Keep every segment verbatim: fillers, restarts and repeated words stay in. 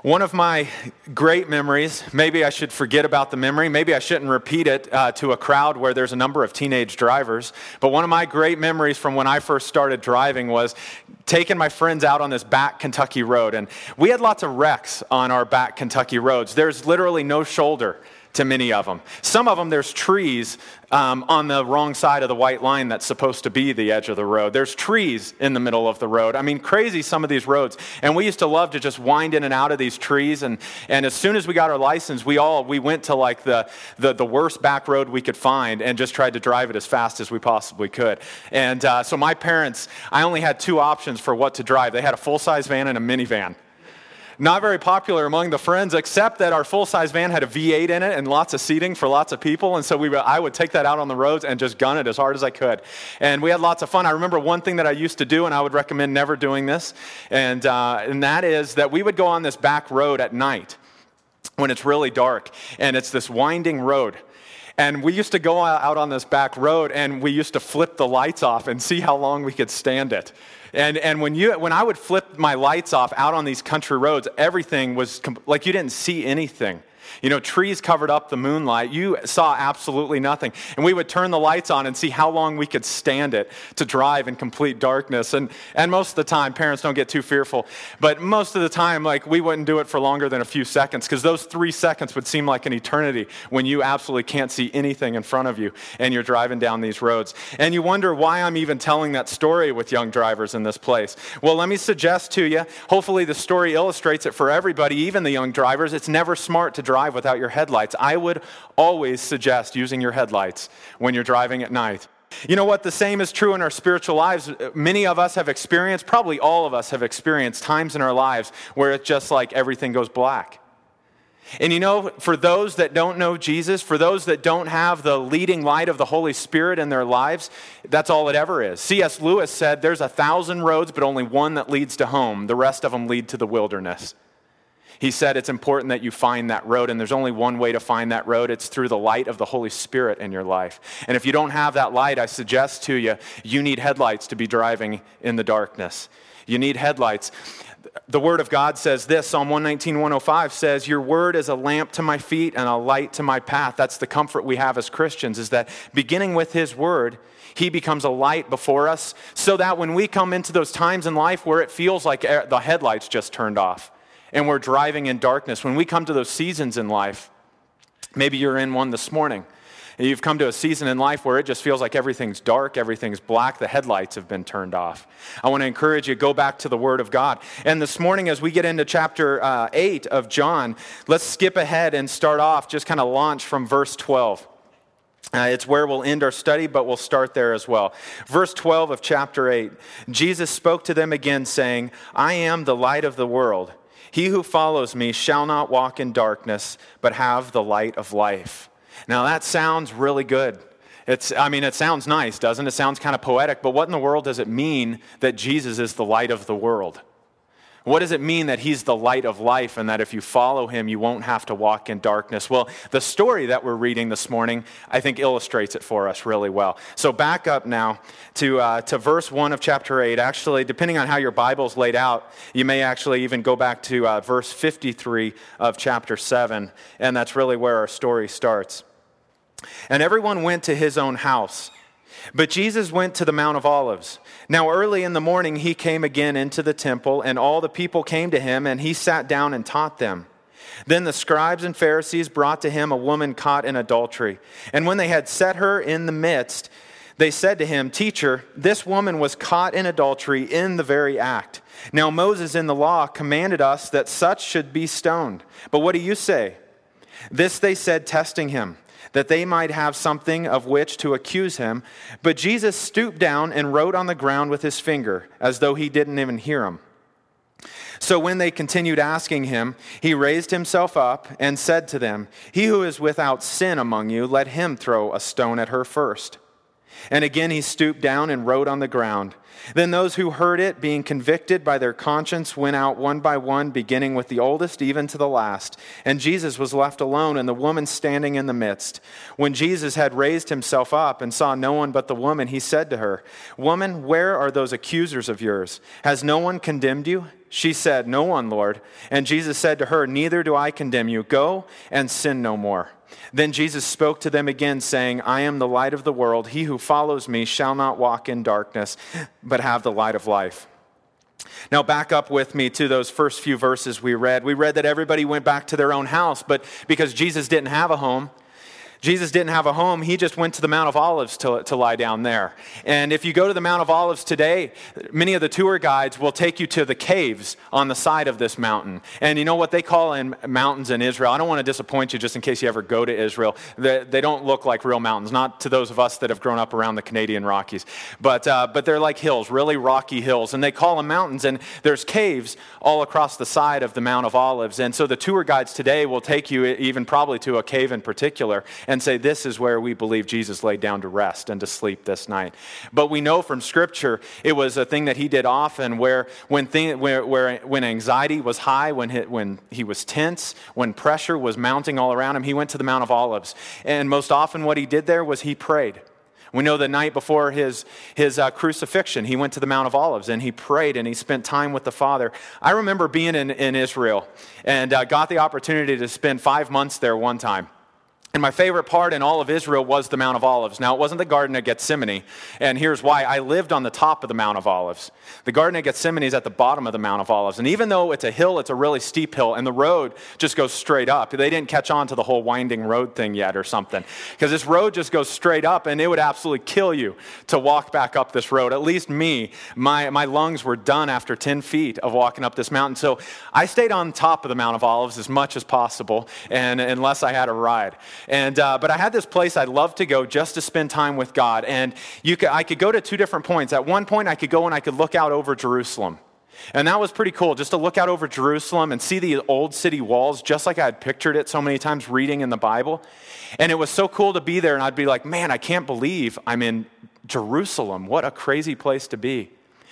One of my great memories, maybe I should forget about the memory, maybe I shouldn't repeat it uh, to a crowd where there's a number of teenage drivers, but one of my great memories from when I first started driving was taking my friends out on this back Kentucky road. And we had lots of wrecks on our back Kentucky roads. There's literally no shoulder to many of them. Some of them, there's trees um, on the wrong side of the white line that's supposed to be the edge of the road. There's trees in the middle of the road. I mean, crazy some of these roads. And we used to love to just wind in and out of these trees. And, and as soon as we got our license, we all, we went to like the, the, the worst back road we could find and just tried to drive it as fast as we possibly could. And uh, so my parents, I only had two options for what to drive. They had a full-size van and a minivan. Not very popular among the friends, except that our full-size van had a V eight in it and lots of seating for lots of people. And so we, I would take that out on the roads and just gun it as hard as I could. And we had lots of fun. I remember one thing that I used to do, and I would recommend never doing this, and uh, and that is that we would go on this back road at night when it's really dark, and it's this winding road. And we used to go out on this back road, and we used to flip the lights off and see how long we could stand it. And and when you when I would flip my lights off out on these country roads, everything was comp- like you didn't see anything. You know, trees covered up the moonlight. You saw absolutely nothing. And we would turn the lights on and see how long we could stand it to drive in complete darkness. And and most of the time, parents don't get too fearful, but most of the time, like, we wouldn't do it for longer than a few seconds, because those three seconds would seem like an eternity when you absolutely can't see anything in front of you and you're driving down these roads. And you wonder why I'm even telling that story with young drivers in this place. Well, let me suggest to you, hopefully the story illustrates it for everybody, even the young drivers. It's never smart to drive without your headlights. I would always suggest using your headlights when you're driving at night. You know what? The same is true in our spiritual lives. Many of us have experienced, probably all of us have experienced times in our lives where it's just like everything goes black. And you know, for those that don't know Jesus, for those that don't have the leading light of the Holy Spirit in their lives, that's all it ever is. C S Lewis said, there's a thousand roads, but only one that leads to home. The rest of them lead to the wilderness. He said it's important that you find that road, and there's only one way to find that road. It's through the light of the Holy Spirit in your life. And if you don't have that light, I suggest to you, you need headlights to be driving in the darkness. You need headlights. The Word of God says this, Psalm one nineteen, one oh five says, your word is a lamp to my feet and a light to my path. That's the comfort we have as Christians, is that beginning with His Word, He becomes a light before us, so that when we come into those times in life where it feels like the headlights just turned off, and we're driving in darkness, when we come to those seasons in life, maybe you're in one this morning, and you've come to a season in life where it just feels like everything's dark, everything's black, the headlights have been turned off. I want to encourage you, go back to the Word of God. And this morning, as we get into chapter uh, eight of John, let's skip ahead and start off, just kind of launch from verse twelve. Uh, it's where we'll end our study, but we'll start there as well. Verse twelve of chapter eight, Jesus spoke to them again, saying, I am the light of the world. He who follows me shall not walk in darkness, but have the light of life. Now that sounds really good. It's, I mean, it sounds nice, doesn't it? It sounds kind of poetic, but what in the world does it mean that Jesus is the light of the world? What does it mean that He's the light of life, and that if you follow Him, you won't have to walk in darkness? Well, the story that we're reading this morning, I think, illustrates it for us really well. So back up now to uh, to verse one of chapter eight. Actually, depending on how your Bible's laid out, you may actually even go back to uh, verse fifty-three of chapter seven, and that's really where our story starts. And everyone went to his own house, but Jesus went to the Mount of Olives. Now early in the morning he came again into the temple, and all the people came to him, and he sat down and taught them. Then the scribes and Pharisees brought to him a woman caught in adultery. And when they had set her in the midst, they said to him, Teacher, this woman was caught in adultery in the very act. Now Moses in the law commanded us that such should be stoned. But what do you say? This they said, testing him, that they might have something of which to accuse him. But Jesus stooped down and wrote on the ground with his finger, as though he didn't even hear him. So when they continued asking him, he raised himself up and said to them, He who is without sin among you, let him throw a stone at her first. And again he stooped down and wrote on the ground. Then those who heard it, being convicted by their conscience, went out one by one, beginning with the oldest even to the last. And Jesus was left alone, and the woman standing in the midst. When Jesus had raised himself up and saw no one but the woman, he said to her, Woman, where are those accusers of yours? Has no one condemned you? She said, "No one, Lord." And Jesus said to her, "Neither do I condemn you. Go and sin no more." Then Jesus spoke to them again, saying, "I am the light of the world. He who follows me shall not walk in darkness, but have the light of life." Now back up with me to those first few verses we read. We read that everybody went back to their own house, but because Jesus didn't have a home, Jesus didn't have a home, he just went to the Mount of Olives to, to lie down there. And if you go to the Mount of Olives today, many of the tour guides will take you to the caves on the side of this mountain. And you know what they call in mountains in Israel? I don't want to disappoint you just in case you ever go to Israel. They, they don't look like real mountains, not to those of us that have grown up around the Canadian Rockies. But, uh, but they're like hills, really rocky hills. And they call them mountains. And there's caves all across the side of the Mount of Olives. And so the tour guides today will take you even probably to a cave in particular and say, "This is where we believe Jesus laid down to rest and to sleep this night." But we know from Scripture it was a thing that he did often, where when thing, where, where when anxiety was high, when he, when he was tense, when pressure was mounting all around him, he went to the Mount of Olives. And most often what he did there was he prayed. We know the night before his, his uh, crucifixion, he went to the Mount of Olives and he prayed and he spent time with the Father. I remember being in, in Israel and uh, got the opportunity to spend five months there one time. And my favorite part in all of Israel was the Mount of Olives. Now, it wasn't the Garden of Gethsemane, and here's why. I lived on the top of the Mount of Olives. The Garden of Gethsemane is at the bottom of the Mount of Olives. And even though it's a hill, it's a really steep hill, and the road just goes straight up. They didn't catch on to the whole winding road thing yet or something. Because this road just goes straight up, and it would absolutely kill you to walk back up this road. At least me, my, my lungs were done after ten feet of walking up this mountain. So I stayed on top of the Mount of Olives as much as possible, and unless I had a ride. And uh, but I had this place I'd love to go just to spend time with God. And you could, I could go to two different points. At one point, I could go and I could look out over Jerusalem. And that was pretty cool, just to look out over Jerusalem and see the old city walls, just like I had pictured it so many times reading in the Bible. And it was so cool to be there, and I'd be like, man, I can't believe I'm in Jerusalem. What a crazy place to be.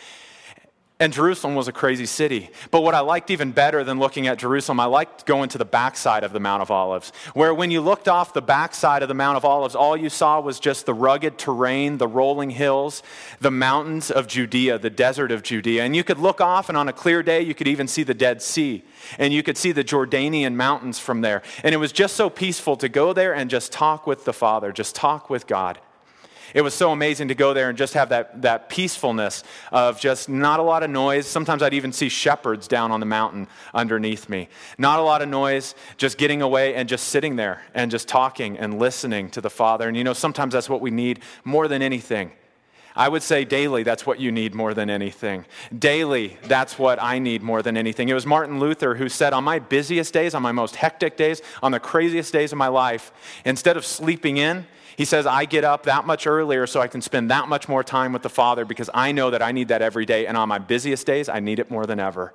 And Jerusalem was a crazy city. But what I liked even better than looking at Jerusalem, I liked going to the backside of the Mount of Olives, where when you looked off the backside of the Mount of Olives, all you saw was just the rugged terrain, the rolling hills, the mountains of Judea, the desert of Judea. And you could look off, and on a clear day, you could even see the Dead Sea. And you could see the Jordanian mountains from there. And it was just so peaceful to go there and just talk with the Father, just talk with God. It was so amazing to go there and just have that, that peacefulness of just not a lot of noise. Sometimes I'd even see shepherds down on the mountain underneath me. Not a lot of noise, just getting away and just sitting there and just talking and listening to the Father. And you know, sometimes that's what we need more than anything. I would say daily, that's what you need more than anything. Daily, that's what I need more than anything. It was Martin Luther who said, on my busiest days, on my most hectic days, on the craziest days of my life, instead of sleeping in, he says, I get up that much earlier so I can spend that much more time with the Father because I know that I need that every day. And on my busiest days, I need it more than ever.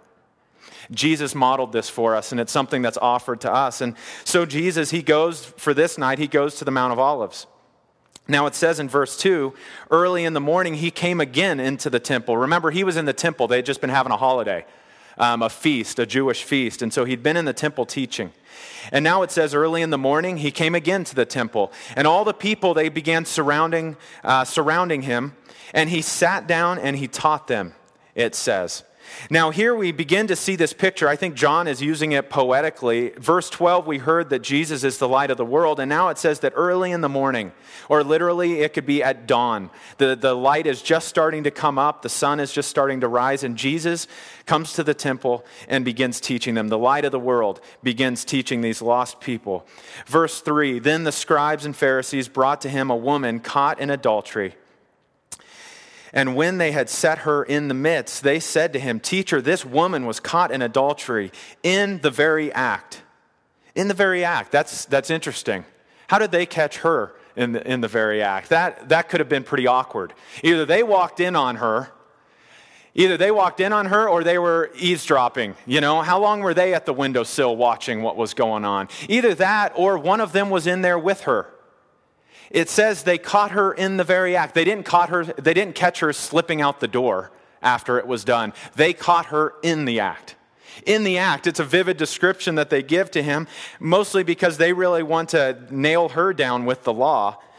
Jesus modeled this for us, and it's something that's offered to us. And so Jesus, he goes, for this night, he goes to the Mount of Olives. Now it says in verse two, early in the morning, he came again into the temple. Remember, he was in the temple. They had just been having a holiday, um, a feast, a Jewish feast. And so he'd been in the temple teaching. And now it says early in the morning, he came again to the temple. And all the people, they began surrounding, uh, surrounding him. And he sat down and he taught them, it says. Now here we begin to see this picture. I think John is using it poetically. Verse twelve, we heard that Jesus is the light of the world. And now it says that early in the morning, or literally it could be at dawn. The, the light is just starting to come up. The sun is just starting to rise. And Jesus comes to the temple and begins teaching them. The light of the world begins teaching these lost people. Verse three, then the scribes and Pharisees brought to him a woman caught in adultery. And when they had set her in the midst, they said to him, Teacher, this woman was caught in adultery in the very act. In the very act. That's that's interesting. How did they catch her in the, in the very act? That, that could have been pretty awkward. Either they walked in on her, either they walked in on her or they were eavesdropping. You know, how long were they at the windowsill watching what was going on? Either that or one of them was in there with her. It says they caught her in the very act. They didn't caught her, they didn't catch her slipping out the door after it was done. They caught her in the act. In the act, it's a vivid description that they give to him, mostly because they really want to nail her down with the law.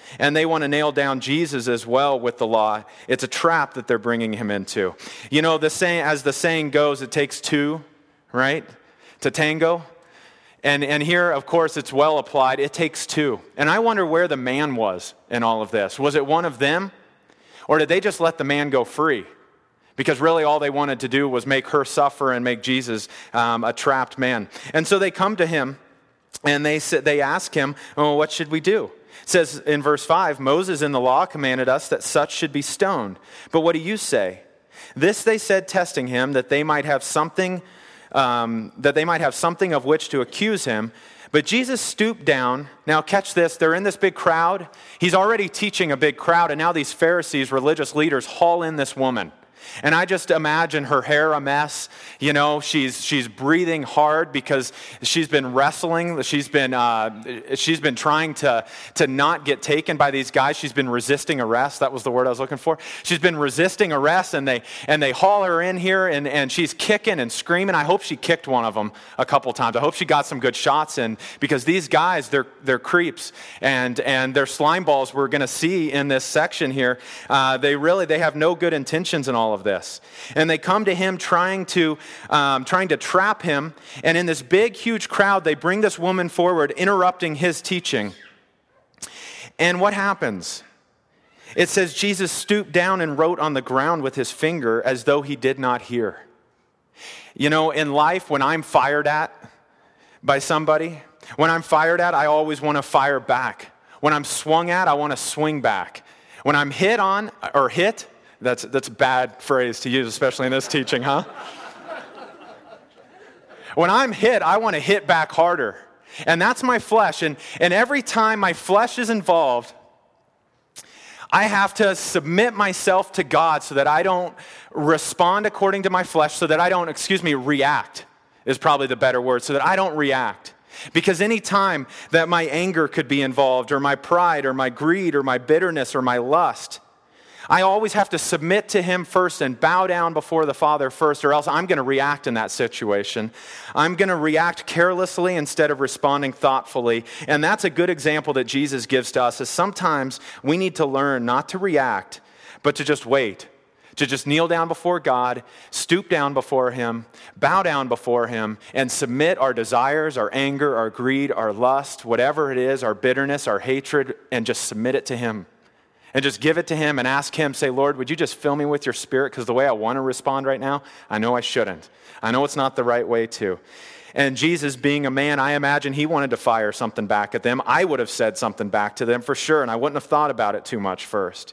and they want to nail down Jesus as well with the law. It's a trap that they're bringing him into. You know, the saying, as the saying goes, it takes two, right, to tango. And and here, of course, it's well applied. It takes two. And I wonder where the man was in all of this. Was it one of them? Or did they just let the man go free? Because really all they wanted to do was make her suffer and make Jesus um, a trapped man. And so they come to him and they they ask him, oh, what should we do? It says in verse five, Moses in the law commanded us that such should be stoned. But what do you say? This they said, testing him, that they might have something Um, that they might have something of which to accuse him. But Jesus stooped down. Now catch this, they're in this big crowd. He's already teaching a big crowd, and now these Pharisees, religious leaders, haul in this woman. And I just imagine her hair a mess. You know, she's she's breathing hard because she's been wrestling. She's been uh, she's been trying to to not get taken by these guys. She's been resisting arrest. That was the word I was looking for. She's been resisting arrest, and they and they haul her in here, and, and she's kicking and screaming. I hope she kicked one of them a couple times. I hope she got some good shots in, because these guys, they're they're creeps, and and they're slime balls. We're going to see in this section here. Uh, they really they have no good intentions in all of this, and they come to him trying to um, trying to trap him. And in this big, huge crowd, they bring this woman forward, interrupting his teaching. And what happens? It says Jesus stooped down and wrote on the ground with his finger as though he did not hear. You know, in life, when I'm fired at by somebody, when I'm fired at, I always want to fire back. When I'm swung at, I want to swing back. When I'm hit on or hit, that's that's a bad phrase to use, especially in this teaching, huh? When I'm hit, I want to hit back harder. And that's my flesh. And, and every time my flesh is involved, I have to submit myself to God so that I don't respond according to my flesh, so that I don't, excuse me, react is probably the better word, so that I don't react. Because any time that my anger could be involved, or my pride, or my greed, or my bitterness, or my lust, I always have to submit to him first and bow down before the Father first, or else I'm going to react in that situation. I'm going to react carelessly instead of responding thoughtfully. And that's a good example that Jesus gives to us, is sometimes we need to learn not to react, but to just wait. To just kneel down before God, stoop down before him, bow down before him, and submit our desires, our anger, our greed, our lust, whatever it is, our bitterness, our hatred, and just submit it to him. And just give it to him and ask him, say, Lord, would you just fill me with your Spirit? Because the way I want to respond right now, I know I shouldn't. I know it's not the right way to. And Jesus, being a man, I imagine he wanted to fire something back at them. I would have said something back to them for sure, and I wouldn't have thought about it too much first.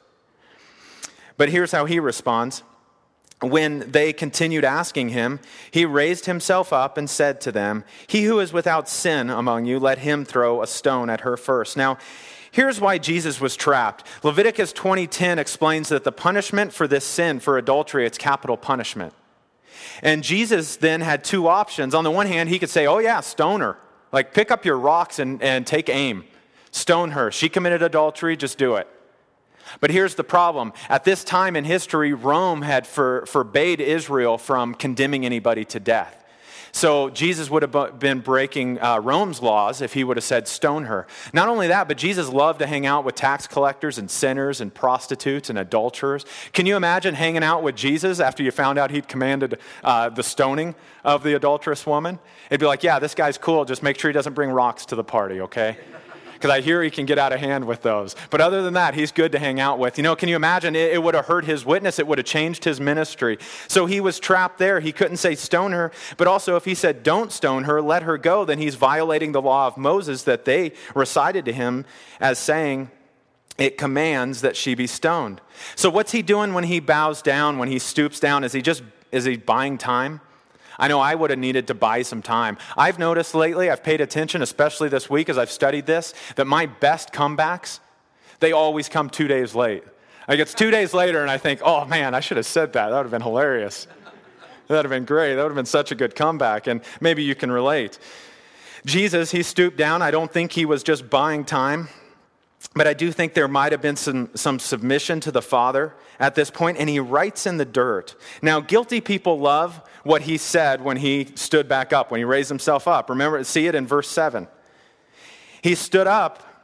But here's how he responds. When they continued asking him, he raised himself up and said to them, he who is without sin among you, let him throw a stone at her first. Now, here's why Jesus was trapped. Leviticus twenty ten explains that the punishment for this sin, for adultery, it's capital punishment. And Jesus then had two options. On the one hand, he could say, oh yeah, stone her. Like, pick up your rocks and, and take aim. Stone her. She committed adultery, just do it. But here's the problem. At this time in history, Rome had for, forbade Israel from condemning anybody to death. So Jesus would have been breaking uh, Rome's laws if he would have said stone her. Not only that, but Jesus loved to hang out with tax collectors and sinners and prostitutes and adulterers. Can you imagine hanging out with Jesus after you found out he'd commanded uh, the stoning of the adulterous woman? It'd be like, yeah, this guy's cool. Just make sure he doesn't bring rocks to the party, okay? Because I hear he can get out of hand with those. But other than that, he's good to hang out with. You know, can you imagine? It, it would have hurt his witness. It would have changed his ministry. So he was trapped there. He couldn't say stone her. But also if he said don't stone her, let her go, then he's violating the law of Moses that they recited to him as saying it commands that she be stoned. So what's he doing when he bows down, when he stoops down? Is he just, is he buying time? I know I would have needed to buy some time. I've noticed lately, I've paid attention, especially this week as I've studied this, that my best comebacks, they always come two days late. Like, it's two days later and I think, oh man, I should have said that. That would have been hilarious. That would have been great. That would have been such a good comeback, and maybe you can relate. Jesus, he stooped down. I don't think he was just buying time, but I do think there might have been some, some submission to the Father at this point, and he writes in the dirt. Now, guilty people love what he said when he stood back up, when he raised himself up. Remember, see it in verse seven. He stood up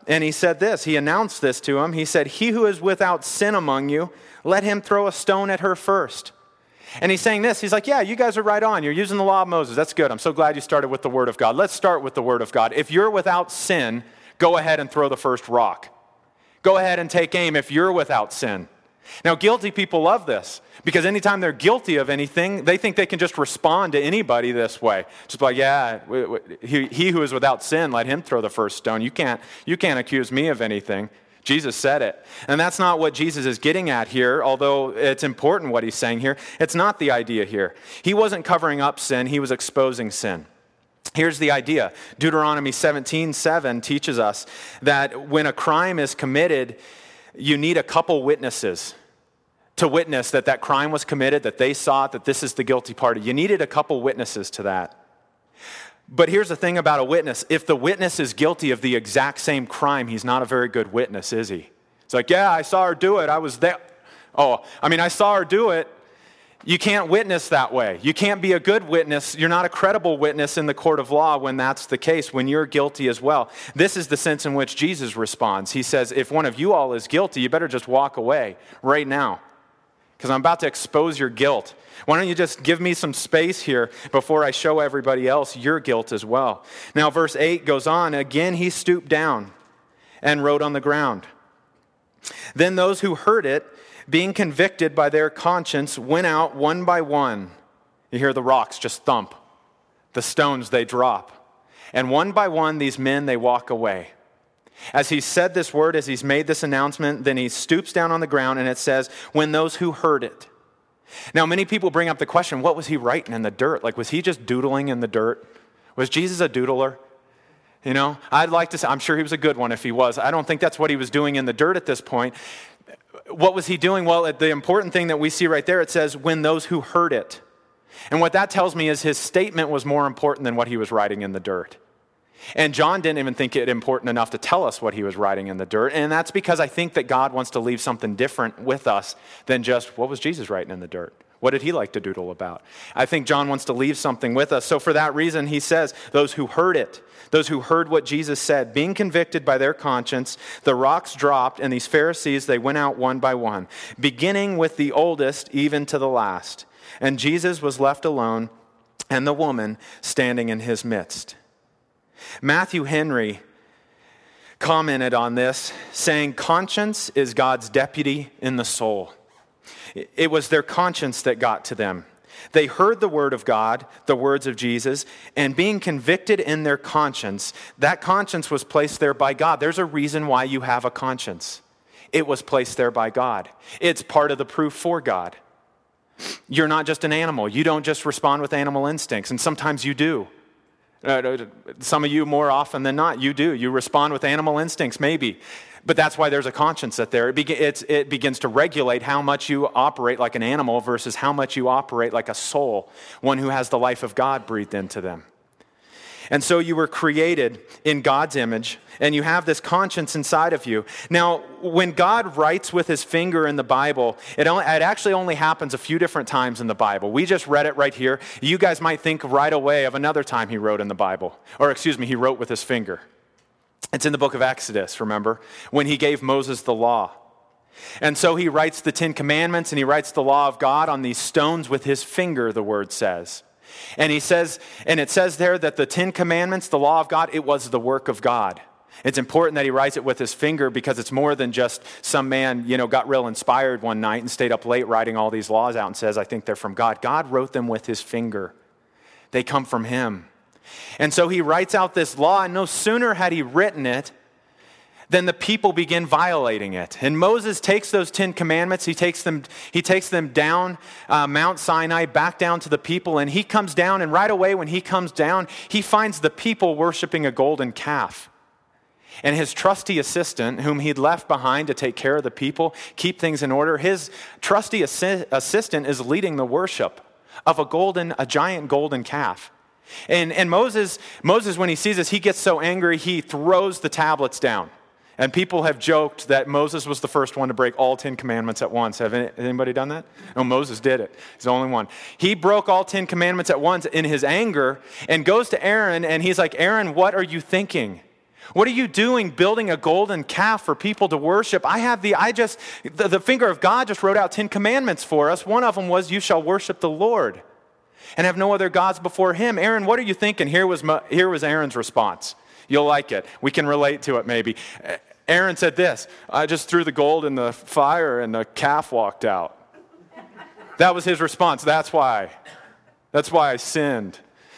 and he said this, he announced this to him. He said, "He who is without sin among you, let him throw a stone at her first." And he's saying this, he's like, yeah, you guys are right on. You're using the law of Moses. That's good. I'm so glad you started with the word of God. Let's start with the word of God. If you're without sin, go ahead and throw the first rock. Go ahead and take aim if you're without sin. Now, guilty people love this because anytime they're guilty of anything, they think they can just respond to anybody this way. Just like, yeah, he, he who is without sin, let him throw the first stone. You can't, you can't accuse me of anything. Jesus said it. And that's not what Jesus is getting at here, although it's important what he's saying here. It's not the idea here. He wasn't covering up sin, he was exposing sin. Here's the idea. Deuteronomy seventeen seven teaches us that when a crime is committed, you need a couple witnesses to witness that that crime was committed, that they saw it, that this is the guilty party. You needed a couple witnesses to that. But here's the thing about a witness. If the witness is guilty of the exact same crime, he's not a very good witness, is he? It's like, yeah, I saw her do it. I was there. Oh, I mean, I saw her do it. You can't witness that way. You can't be a good witness. You're not a credible witness in the court of law when that's the case, when you're guilty as well. This is the sense in which Jesus responds. He says, if one of you all is guilty, you better just walk away right now, because I'm about to expose your guilt. Why don't you just give me some space here before I show everybody else your guilt as well? Now, verse eight goes on. Again, he stooped down and wrote on the ground. Then those who heard it, being convicted by their conscience, went out one by one. You hear the rocks just thump. The stones, they drop. And one by one, these men, they walk away. As he said this word, as he's made this announcement, then he stoops down on the ground, and it says, when those who heard it. Now, many people bring up the question, what was he writing in the dirt? Like, was he just doodling in the dirt? Was Jesus a doodler? You know, I'd like to say, I'm sure he was a good one if he was. I don't think that's what he was doing in the dirt at this point. What was he doing? Well, the important thing that we see right there, it says, when those who heard it. And what that tells me is his statement was more important than what he was writing in the dirt. And John didn't even think it important enough to tell us what he was writing in the dirt. And that's because I think that God wants to leave something different with us than just, what was Jesus writing in the dirt? What did he like to doodle about? I think John wants to leave something with us. So for that reason, he says, those who heard it, those who heard what Jesus said, being convicted by their conscience, the rocks dropped, and these Pharisees, they went out one by one, beginning with the oldest even to the last. And Jesus was left alone, and the woman standing in his midst. Matthew Henry commented on this, saying, conscience is God's deputy in the soul. It was their conscience that got to them. They heard the word of God, the words of Jesus, and being convicted in their conscience, that conscience was placed there by God. There's a reason why you have a conscience. It was placed there by God. It's part of the proof for God. You're not just an animal. You don't just respond with animal instincts, and sometimes you do. Uh, some of you more often than not, you do. You respond with animal instincts, maybe. But that's why there's a conscience that there. It, be, it's, it begins to regulate how much you operate like an animal versus how much you operate like a soul, one who has the life of God breathed into them. And so you were created in God's image, and you have this conscience inside of you. Now, when God writes with his finger in the Bible, it, only, it actually only happens a few different times in the Bible. We just read it right here. You guys might think right away of another time he wrote in the Bible. Or excuse me, he wrote with his finger. It's in the book of Exodus, remember? When he gave Moses the law. And so he writes the Ten Commandments, and he writes the law of God on these stones with his finger, the word says. And he says, and it says there that the Ten Commandments, the law of God, it was the work of God. It's important that he writes it with his finger because it's more than just some man, you know, got real inspired one night and stayed up late writing all these laws out and says, I think they're from God. God wrote them with his finger. They come from him. And so he writes out this law, and no sooner had he written it then the people begin violating it. And Moses takes those Ten Commandments, he takes them, he takes them down uh, Mount Sinai, back down to the people, and he comes down, and right away when he comes down, he finds the people worshiping a golden calf. And his trusty assistant, whom he'd left behind to take care of the people, keep things in order, his trusty assi- assistant is leading the worship of a golden, a giant golden calf. And, and Moses, Moses, when he sees this, he gets so angry, he throws the tablets down. And people have joked that Moses was the first one to break all Ten Commandments at once. Have anybody done that? No, Moses did it. He's the only one. He broke all Ten Commandments at once in his anger and goes to Aaron, and he's like, Aaron, what are you thinking? What are you doing building a golden calf for people to worship? I have the, I just, the, the finger of God just wrote out Ten Commandments for us. One of them was, you shall worship the Lord and have no other gods before him. Aaron, what are you thinking? Here was, here was Aaron's response. You'll like it. We can relate to it maybe. Aaron said this, I just threw the gold in the fire and the calf walked out. That was his response. That's why. That's why I sinned.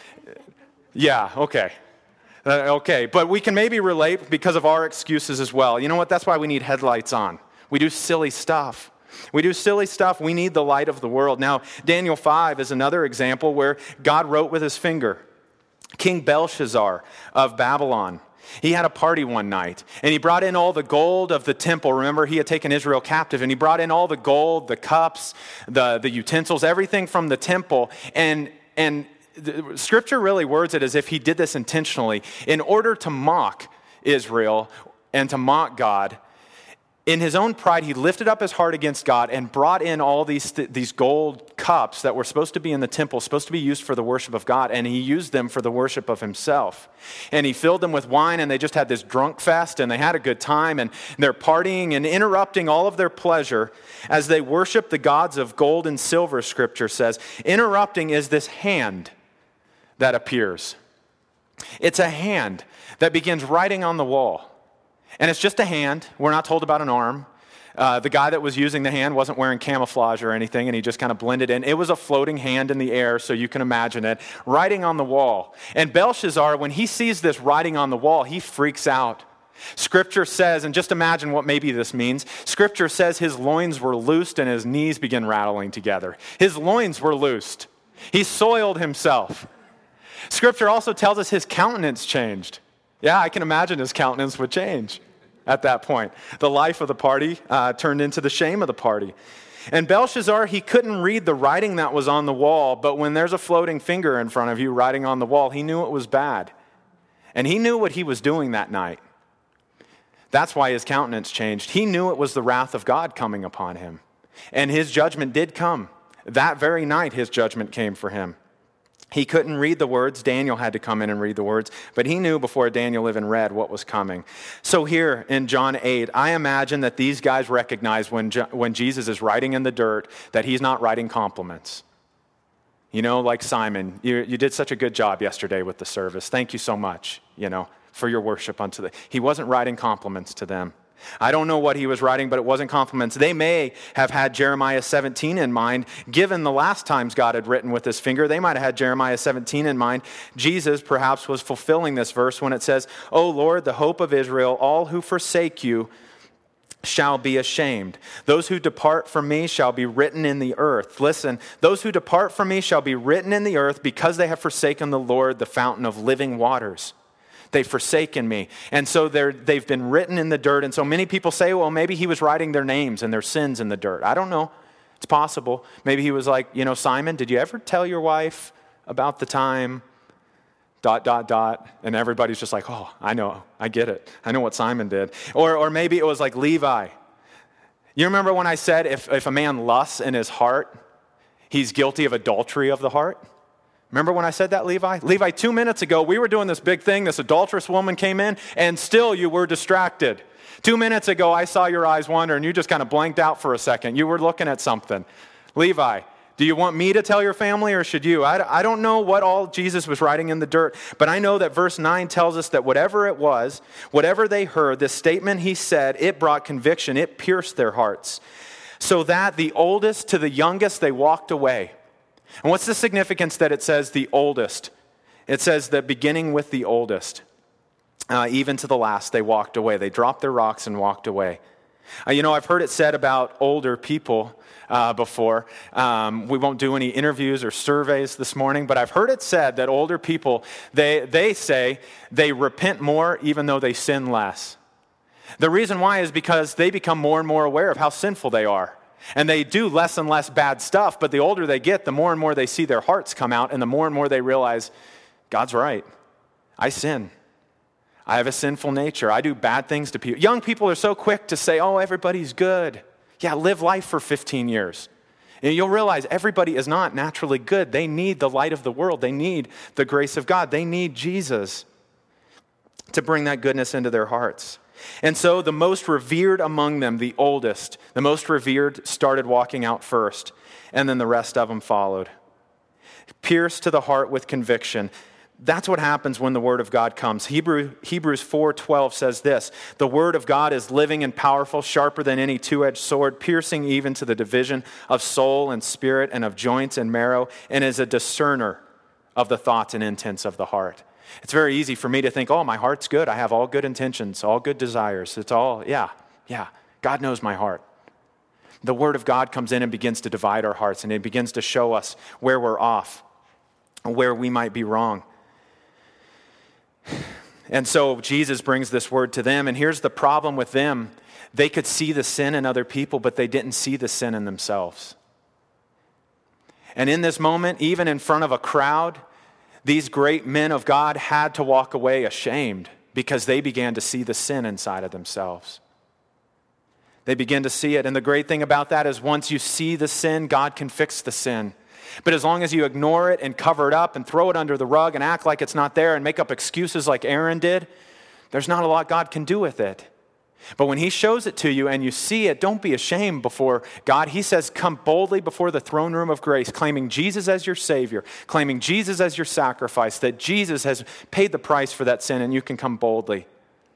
Yeah, okay. Uh, okay, but we can maybe relate because of our excuses as well. You know what? That's why we need headlights on. We do silly stuff. We do silly stuff. We need the light of the world. Now, Daniel five is another example where God wrote with his finger. King Belshazzar of Babylon, he had a party one night, and he brought in all the gold of the temple. Remember, he had taken Israel captive, and he brought in all the gold, the cups, the, the utensils, everything from the temple, and and the Scripture really words it as if he did this intentionally in order to mock Israel and to mock God. In his own pride, he lifted up his heart against God and brought in all these, th- these gold cups that were supposed to be in the temple, supposed to be used for the worship of God, and he used them for the worship of himself. And he filled them with wine, and they just had this drunk fest, and they had a good time, and they're partying and interrupting all of their pleasure as they worship the gods of gold and silver, Scripture says. Interrupting is this hand that appears. It's a hand that begins writing on the wall. And it's just a hand. We're not told about an arm. Uh, the guy that was using the hand wasn't wearing camouflage or anything, and he just kind of blended in. It was a floating hand in the air, so you can imagine it, writing on the wall. And Belshazzar, when he sees this writing on the wall, he freaks out. Scripture says, and just imagine what maybe this means, Scripture says his loins were loosed and his knees began rattling together. His loins were loosed. He soiled himself. Scripture also tells us his countenance changed. Yeah, I can imagine his countenance would change at that point. The life of the party uh, turned into the shame of the party. And Belshazzar, he couldn't read the writing that was on the wall, but when there's a floating finger in front of you writing on the wall, he knew it was bad. And he knew what he was doing that night. That's why his countenance changed. He knew it was the wrath of God coming upon him. And his judgment did come. That very night, his judgment came for him. He couldn't read the words. Daniel had to come in and read the words. But he knew before Daniel even read what was coming. So here in John eight, I imagine that these guys recognize when, when Jesus is writing in the dirt that he's not writing compliments. You know, like Simon, you, you did such a good job yesterday with the service. Thank you so much, you know, for your worship unto the... He wasn't writing compliments to them. I don't know what he was writing, but it wasn't compliments. They may have had Jeremiah seventeen in mind. Given the last times God had written with his finger, they might have had Jeremiah seventeen in mind. Jesus perhaps was fulfilling this verse when it says, O Lord, the hope of Israel, all who forsake you shall be ashamed. Those who depart from me shall be written in the earth. Listen, those who depart from me shall be written in the earth because they have forsaken the Lord, the fountain of living waters. They've forsaken me. And so they're, they've been written in the dirt. And so many people say, well, maybe he was writing their names and their sins in the dirt. I don't know. It's possible. Maybe he was like, you know, Simon, did you ever tell your wife about the time, dot, dot, dot? And everybody's just like, oh, I know. I get it. I know what Simon did. Or, or maybe it was like Levi. You remember when I said if, if a man lusts in his heart, he's guilty of adultery of the heart? Remember when I said that, Levi? Levi, two minutes ago, we were doing this big thing. This adulterous woman came in, and still you were distracted. Two minutes ago, I saw your eyes wander, and you just kind of blanked out for a second. You were looking at something. Levi, do you want me to tell your family, or should you? I, I don't know what all Jesus was writing in the dirt, but I know that verse nine tells us that whatever it was, whatever they heard, this statement he said, it brought conviction. It pierced their hearts. So that the oldest to the youngest, they walked away. And what's the significance that it says the oldest? It says that beginning with the oldest, uh, even to the last, they walked away. They dropped their rocks and walked away. Uh, you know, I've heard it said about older people uh, before. Um, we won't do any interviews or surveys this morning, but I've heard it said that older people, they, they say they repent more even though they sin less. The reason why is because they become more and more aware of how sinful they are. And they do less and less bad stuff, but the older they get, the more and more they see their hearts come out, and the more and more they realize, God's right. I sin. I have a sinful nature. I do bad things to people. Young people are so quick to say, oh, everybody's good. Yeah, live life for fifteen years. And you'll realize everybody is not naturally good. They need the light of the world. They need the grace of God. They need Jesus to bring that goodness into their hearts. And so the most revered among them, the oldest, the most revered started walking out first, and then the rest of them followed. Pierced to the heart with conviction. That's what happens when the Word of God comes. Hebrew, Hebrews four twelve says this, the Word of God is living and powerful, sharper than any two-edged sword, piercing even to the division of soul and spirit and of joints and marrow, and is a discerner of the thoughts and intents of the heart. It's very easy for me to think, oh, my heart's good. I have all good intentions, all good desires. It's all, yeah, yeah, God knows my heart. The Word of God comes in and begins to divide our hearts, and it begins to show us where we're off, where we might be wrong. And so Jesus brings this word to them, and here's the problem with them. They could see the sin in other people, but they didn't see the sin in themselves. And in this moment, even in front of a crowd, these great men of God had to walk away ashamed because they began to see the sin inside of themselves. They begin to see it, and the great thing about that is once you see the sin, God can fix the sin. But as long as you ignore it and cover it up and throw it under the rug and act like it's not there and make up excuses like Aaron did, there's not a lot God can do with it. But when he shows it to you and you see it, don't be ashamed before God. He says, come boldly before the throne room of grace, claiming Jesus as your Savior, claiming Jesus as your sacrifice, that Jesus has paid the price for that sin and you can come boldly.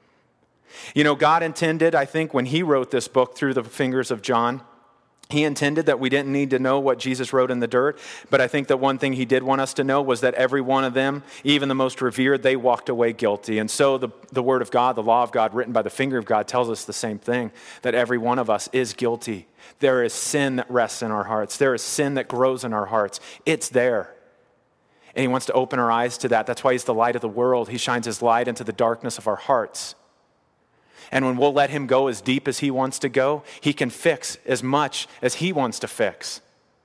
You know, God intended, I think, when he wrote this book through the fingers of John, he intended that we didn't need to know what Jesus wrote in the dirt, but I think that one thing he did want us to know was that every one of them, even the most revered, they walked away guilty. And so the, the Word of God, the law of God written by the finger of God tells us the same thing, that every one of us is guilty. There is sin that rests in our hearts. There is sin that grows in our hearts. It's there. And he wants to open our eyes to that. That's why he's the light of the world. He shines his light into the darkness of our hearts. And when we'll let him go as deep as he wants to go, he can fix as much as he wants to fix.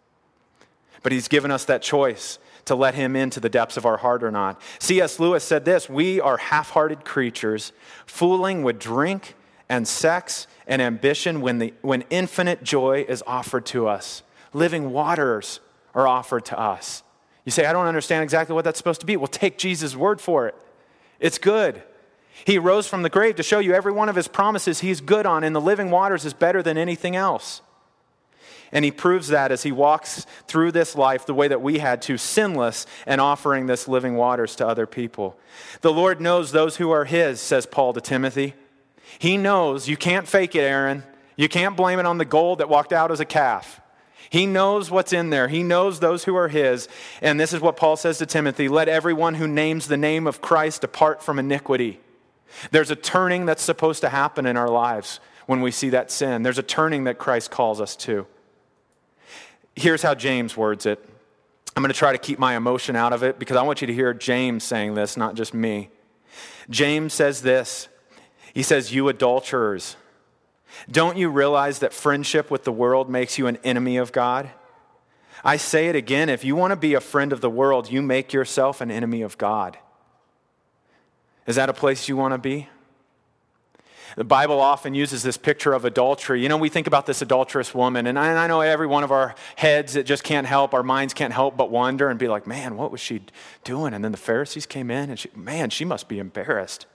But he's given us that choice to let him into the depths of our heart or not. C S Lewis said this, we are half-hearted creatures, fooling with drink and sex and ambition when, the, when infinite joy is offered to us. Living waters are offered to us. You say, I don't understand exactly what that's supposed to be. Well, take Jesus' word for it. It's good. He rose from the grave to show you every one of his promises he's good on, and the living waters is better than anything else. And he proves that as he walks through this life the way that we had to, sinless, and offering this living waters to other people. The Lord knows those who are his, says Paul to Timothy. He knows. You can't fake it, Aaron. You can't blame it on the gold that walked out as a calf. He knows what's in there. He knows those who are his. And this is what Paul says to Timothy. Let everyone who names the name of Christ depart from iniquity. There's a turning that's supposed to happen in our lives when we see that sin. There's a turning that Christ calls us to. Here's how James words it. I'm going to try to keep my emotion out of it because I want you to hear James saying this, not just me. James says this. He says, you adulterers, don't you realize that friendship with the world makes you an enemy of God? I say it again, if you want to be a friend of the world, you make yourself an enemy of God. Is that a place you want to be? The Bible often uses this picture of adultery. You know, we think about this adulterous woman, and I, and I know every one of our heads, it just can't help, our minds can't help but wonder and be like, man, what was she doing? And then the Pharisees came in, and she, man, she must be embarrassed.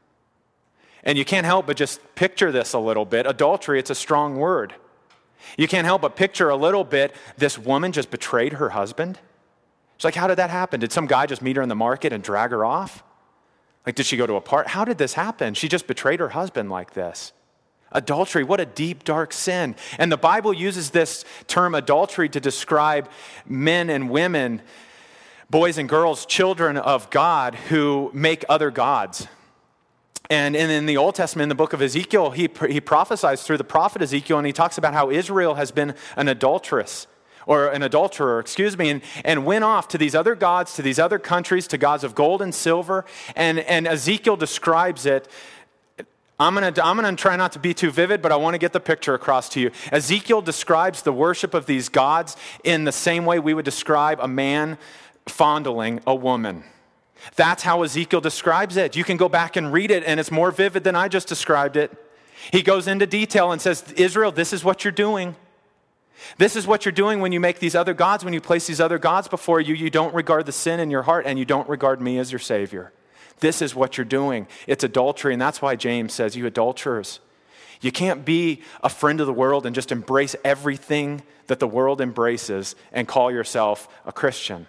And you can't help but just picture this a little bit. Adultery, it's a strong word. You can't help but picture a little bit, this woman just betrayed her husband. She's like, how did that happen? Did some guy just meet her in the market and drag her off? Like, did she go to a party? How did this happen? She just betrayed her husband like this. Adultery, what a deep, dark sin. And the Bible uses this term adultery to describe men and women, boys and girls, children of God who make other gods. And in the Old Testament, in the book of Ezekiel, he, he prophesies through the prophet Ezekiel, and he talks about how Israel has been an adulteress. or an adulterer, excuse me, and, and went off to these other gods, to these other countries, to gods of gold and silver. And, and Ezekiel describes it. I'm going to I'm going to try not to be too vivid, but I want to get the picture across to you. Ezekiel describes the worship of these gods in the same way we would describe a man fondling a woman. That's how Ezekiel describes it. You can go back and read it, and it's more vivid than I just described it. He goes into detail and says, Israel, this is what you're doing. This is what you're doing when you make these other gods, when you place these other gods before you. You don't regard the sin in your heart, and you don't regard me as your Savior. This is what you're doing. It's adultery, and that's why James says, you adulterers. You can't be a friend of the world and just embrace everything that the world embraces and call yourself a Christian.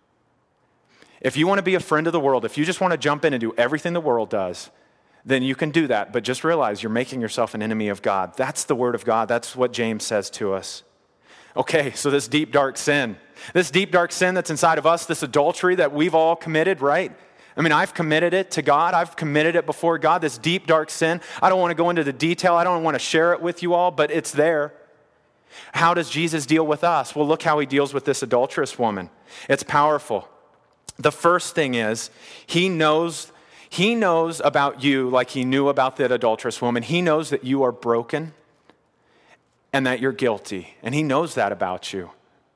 If you want to be a friend of the world, if you just want to jump in and do everything the world does, then you can do that. But just realize you're making yourself an enemy of God. That's the word of God. That's what James says to us. Okay, so this deep, dark sin, this deep, dark sin that's inside of us, this adultery that we've all committed, right? I mean, I've committed it to God. I've committed it before God, this deep, dark sin. I don't want to go into the detail. I don't want to share it with you all, but it's there. How does Jesus deal with us? Well, look how he deals with this adulterous woman. It's powerful. The first thing is, he knows, he knows about you like he knew about that adulterous woman. He knows that you are broken and that you're guilty, and he knows that about you.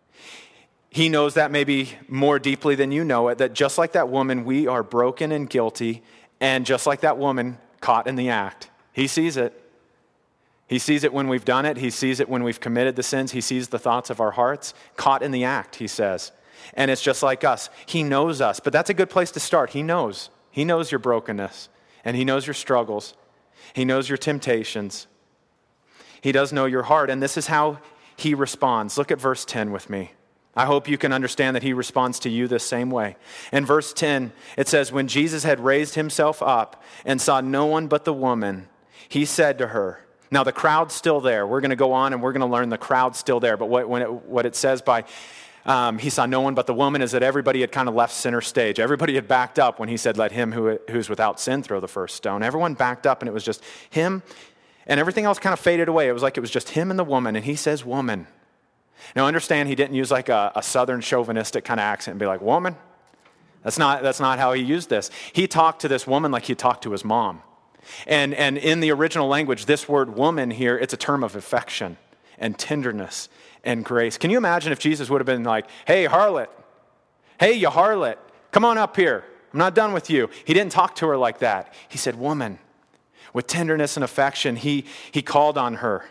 He knows that maybe more deeply than you know it, that just like that woman, we are broken and guilty, and just like that woman, caught in the act. He sees it. He sees it when we've done it. He sees it when we've committed the sins. He sees the thoughts of our hearts. Caught in the act, he says. And it's just like us. He knows us, but that's a good place to start. He knows. He knows your brokenness, and he knows your struggles. He knows your temptations. He does know your heart, and this is how he responds. Look at verse ten with me. I hope you can understand that he responds to you the same way. In verse ten, it says, when Jesus had raised himself up and saw no one but the woman, he said to her, now the crowd's still there. We're going to go on and we're going to learn the crowd's still there. But what, when it, what it says by um, he saw no one but the woman is that everybody had kind of left center stage. Everybody had backed up when he said, let him who who's without sin throw the first stone. Everyone backed up and it was just him, and everything else kind of faded away. It was like it was just him and the woman, and he says woman. Now understand, he didn't use like a, a southern chauvinistic kind of accent and be like, woman. That's not, that's not how he used this. He talked to this woman like he talked to his mom. And, and in the original language, this word woman here, it's a term of affection and tenderness and grace. Can you imagine if Jesus would have been like, hey, harlot, hey, you harlot, come on up here. I'm not done with you. He didn't talk to her like that. He said, woman. With tenderness and affection, he, he called on her.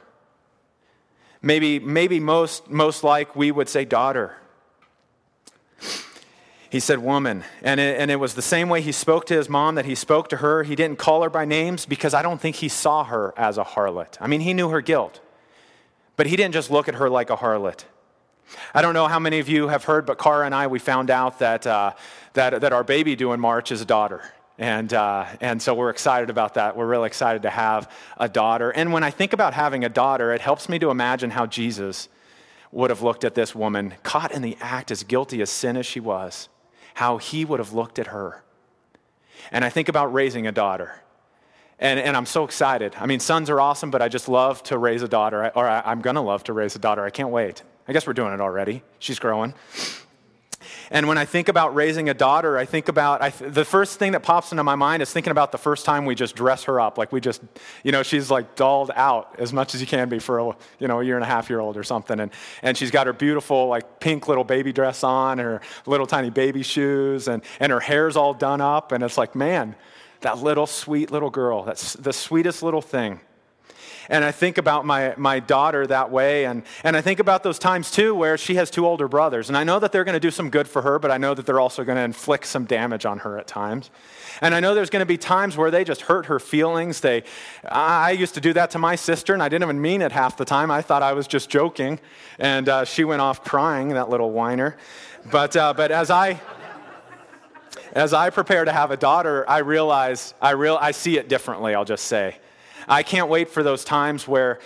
Maybe, maybe most, most like we would say daughter. He said woman. And it, and it was the same way he spoke to his mom that he spoke to her. He didn't call her by names because I don't think he saw her as a harlot. I mean, he knew her guilt. But he didn't just look at her like a harlot. I don't know how many of you have heard, but Cara and I, we found out that, uh, that, that our baby due in March is a daughter. And uh, and so we're excited about that. We're really excited to have a daughter. And when I think about having a daughter, it helps me to imagine how Jesus would have looked at this woman, caught in the act, as guilty as sin as she was, how he would have looked at her. And I think about raising a daughter. And, and I'm so excited. I mean, sons are awesome, but I just love to raise a daughter, or I, I'm going to love to raise a daughter. I can't wait. I guess we're doing it already. She's growing. And when I think about raising a daughter, I think about, I th- the first thing that pops into my mind is thinking about the first time we just dress her up. Like we just, you know, she's like dolled out as much as you can be for a, you know, a year and a half year old or something. And, and she's got her beautiful like pink little baby dress on, her little tiny baby shoes, and, and her hair's all done up. And it's like, man, that little sweet little girl, that's the sweetest little thing. And I think about my, my daughter that way, and, and I think about those times too where she has two older brothers. And I know that they're going to do some good for her, but I know that they're also going to inflict some damage on her at times. And I know there's going to be times where they just hurt her feelings. They, I used to do that to my sister, and I didn't even mean it half the time. I thought I was just joking, and uh, she went off crying, that little whiner. But uh, but as I as I prepare to have a daughter, I realize I real I see it differently. I'll just say. I can't wait for those times where,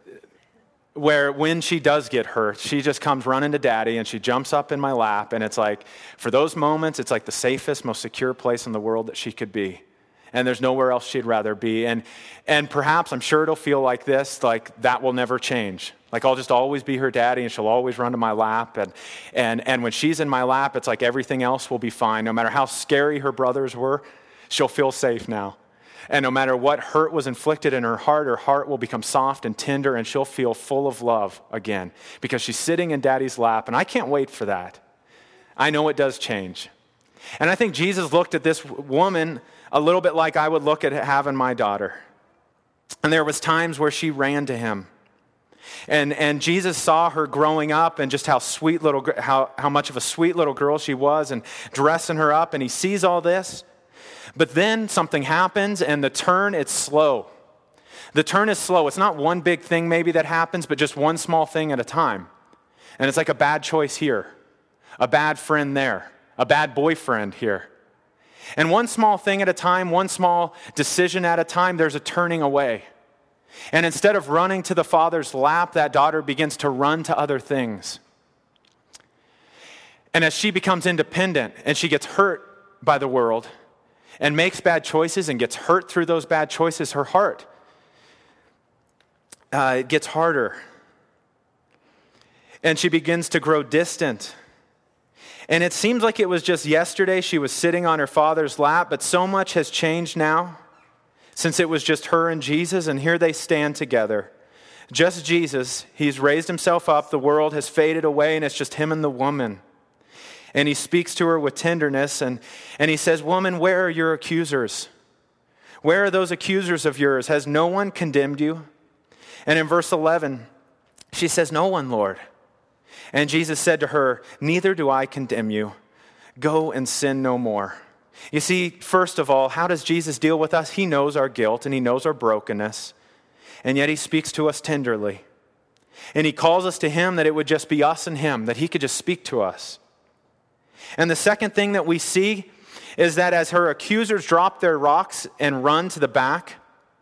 where when she does get hurt, she just comes running to daddy and she jumps up in my lap. And it's like, for those moments, it's like the safest, most secure place in the world that she could be. And there's nowhere else she'd rather be. And, and perhaps, I'm sure it'll feel like this, like that will never change. Like I'll just always be her daddy and she'll always run to my lap. And, and, and when she's in my lap, it's like everything else will be fine. No matter how scary her brothers were, she'll feel safe now. And no matter what hurt was inflicted in her heart, her heart will become soft and tender, and she'll feel full of love again because she's sitting in daddy's lap, and I can't wait for that. I know it does change. And I think Jesus looked at this woman a little bit like I would look at having my daughter. And there was times where she ran to him. And and Jesus saw her growing up and just how sweet little how, how much of a sweet little girl she was, and dressing her up, and he sees all this. But then something happens and the turn, it's slow. The turn is slow. It's not one big thing maybe that happens, but just one small thing at a time. And it's like a bad choice here, a bad friend there, a bad boyfriend here. And one small thing at a time, one small decision at a time, there's a turning away. And instead of running to the father's lap, that daughter begins to run to other things. And as she becomes independent and she gets hurt by the world and makes bad choices and gets hurt through those bad choices, her heart uh, it gets harder. And she begins to grow distant. And it seems like it was just yesterday she was sitting on her father's lap, but so much has changed now since it was just her and Jesus, and here they stand together. Just Jesus, he's raised himself up, the world has faded away, and it's just him and the woman. And he speaks to her with tenderness, and, and he says, "Woman, where are your accusers? Where are those accusers of yours? Has no one condemned you?" And in verse eleven, she says, "No one, Lord." And Jesus said to her, "Neither do I condemn you. Go and sin no more." You see, first of all, how does Jesus deal with us? He knows our guilt and he knows our brokenness. And yet he speaks to us tenderly. And he calls us to him that it would just be us and him, that he could just speak to us. And the second thing that we see is that as her accusers drop their rocks and run to the back,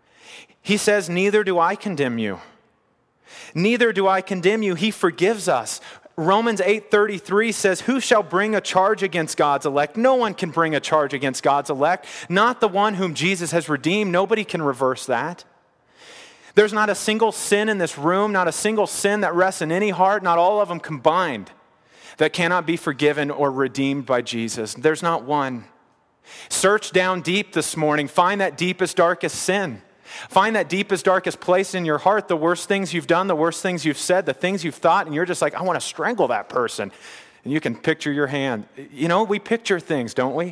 he says, "Neither do I condemn you. Neither do I condemn you." He forgives us. Romans eight thirty-three says, "Who shall bring a charge against God's elect?" No one can bring a charge against God's elect. Not the one whom Jesus has redeemed. Nobody can reverse that. There's not a single sin in this room, not a single sin that rests in any heart, not all of them combined, that cannot be forgiven or redeemed by Jesus. There's not one. Search down deep this morning. Find that deepest, darkest sin. Find that deepest, darkest place in your heart, the worst things you've done, the worst things you've said, the things you've thought, and you're just like, "I want to strangle that person." And you can picture your hand. You know, we picture things, don't we?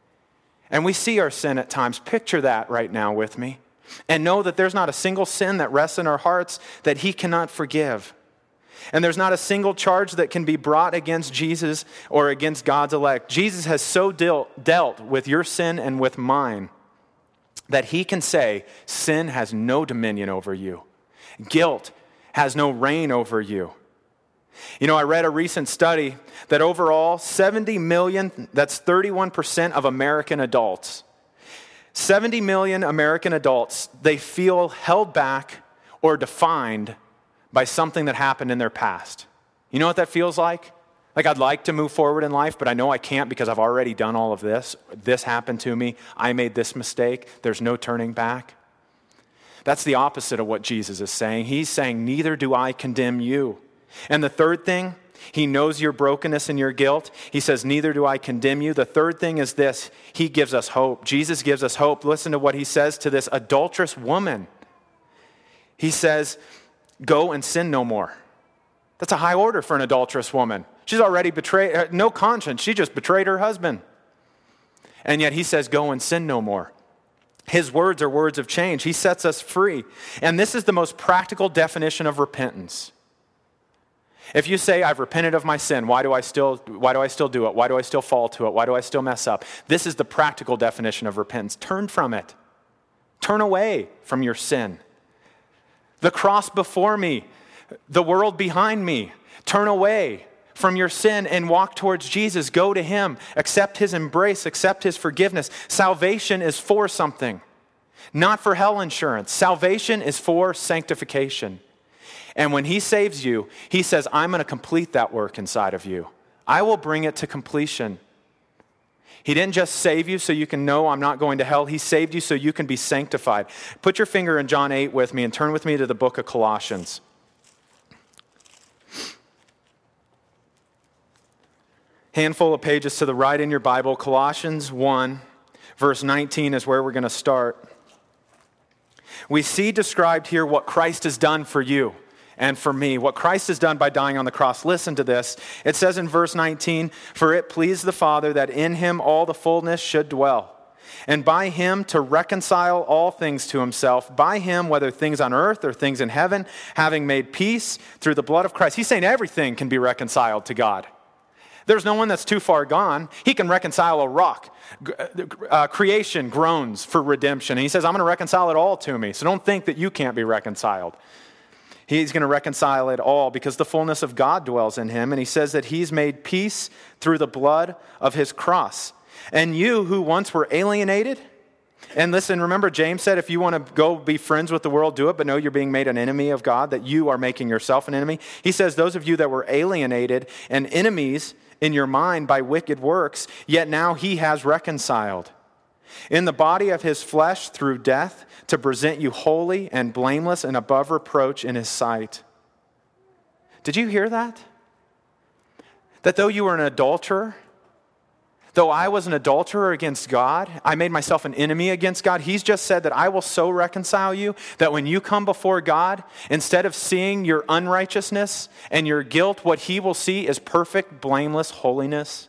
And we see our sin at times. Picture that right now with me. And know that there's not a single sin that rests in our hearts that he cannot forgive. And there's not a single charge that can be brought against Jesus or against God's elect. Jesus has so dealt, dealt with your sin and with mine that he can say, sin has no dominion over you. Guilt has no reign over you. You know, I read a recent study that overall seventy million, that's thirty-one percent of American adults, seventy million American adults, they feel held back or defined by something that happened in their past. You know what that feels like? Like, I'd like to move forward in life, but I know I can't because I've already done all of this. This happened to me. I made this mistake. There's no turning back. That's the opposite of what Jesus is saying. He's saying, "Neither do I condemn you." And the third thing, he knows your brokenness and your guilt. He says, "Neither do I condemn you." The third thing is this: he gives us hope. Jesus gives us hope. Listen to what he says to this adulterous woman. He says, "Go and sin no more." That's a high order for an adulterous woman. She's already betrayed, no conscience. She just betrayed her husband. And yet he says, "Go and sin no more." His words are words of change. He sets us free. And this is the most practical definition of repentance. If you say, "I've repented of my sin, why do I still, why do I still do it? Why do I still fall to it? Why do I still mess up?" This is the practical definition of repentance. Turn from it. Turn away from your sin. The cross before me, the world behind me. Turn away from your sin and walk towards Jesus. Go to him. Accept his embrace. Accept his forgiveness. Salvation is for something, not for hell insurance. Salvation is for sanctification. And when he saves you, he says, "I'm going to complete that work inside of you. I will bring it to completion." He didn't just save you so you can know I'm not going to hell. He saved you so you can be sanctified. Put your finger in John eight with me and turn with me to the book of Colossians. Handful of pages to the right in your Bible. Colossians one, verse nineteen is where we're going to start. We see described here what Christ has done for you and for me, what Christ has done by dying on the cross. Listen to this. It says in verse nineteen, "For it pleased the Father that in him all the fullness should dwell, and by him to reconcile all things to himself, by him, whether things on earth or things in heaven, having made peace through the blood of Christ." He's saying everything can be reconciled to God. There's no one that's too far gone. He can reconcile a rock. Uh, creation groans for redemption. And he says, I'm going to reconcile it all to me. So don't think that you can't be reconciled. He's going to reconcile it all because the fullness of God dwells in him. And he says that he's made peace through the blood of his cross. And you who once were alienated, and listen, remember James said, if you want to go be friends with the world, do it, but know you're being made an enemy of God, that you are making yourself an enemy. He says, those of you that were alienated and enemies in your mind by wicked works, yet now he has reconciled in the body of his flesh through death to present you holy and blameless and above reproach in his sight. Did you hear that? That though you were an adulterer, though I was an adulterer against God, I made myself an enemy against God. He's just said that I will so reconcile you that when you come before God, instead of seeing your unrighteousness and your guilt, what he will see is perfect, blameless holiness.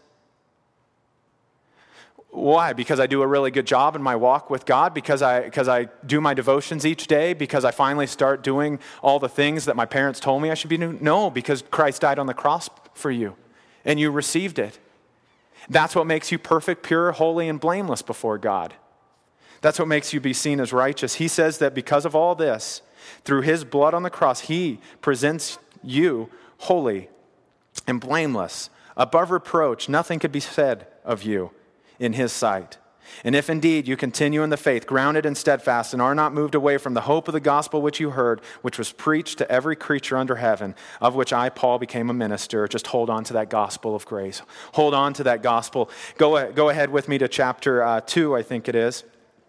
Why? Because I do a really good job in my walk with God? Because I, because I do my devotions each day? Because I finally start doing all the things that my parents told me I should be doing? No, because Christ died on the cross for you and you received it. That's what makes you perfect, pure, holy, and blameless before God. That's what makes you be seen as righteous. He says that because of all this, through his blood on the cross, he presents you holy and blameless, above reproach. Nothing could be said of you in his sight. And if indeed you continue in the faith, grounded and steadfast, and are not moved away from the hope of the gospel which you heard, which was preached to every creature under heaven, of which I, Paul, became a minister, just hold on to that gospel of grace. Hold on to that gospel. Go, go ahead with me to chapter uh, two, I think it is.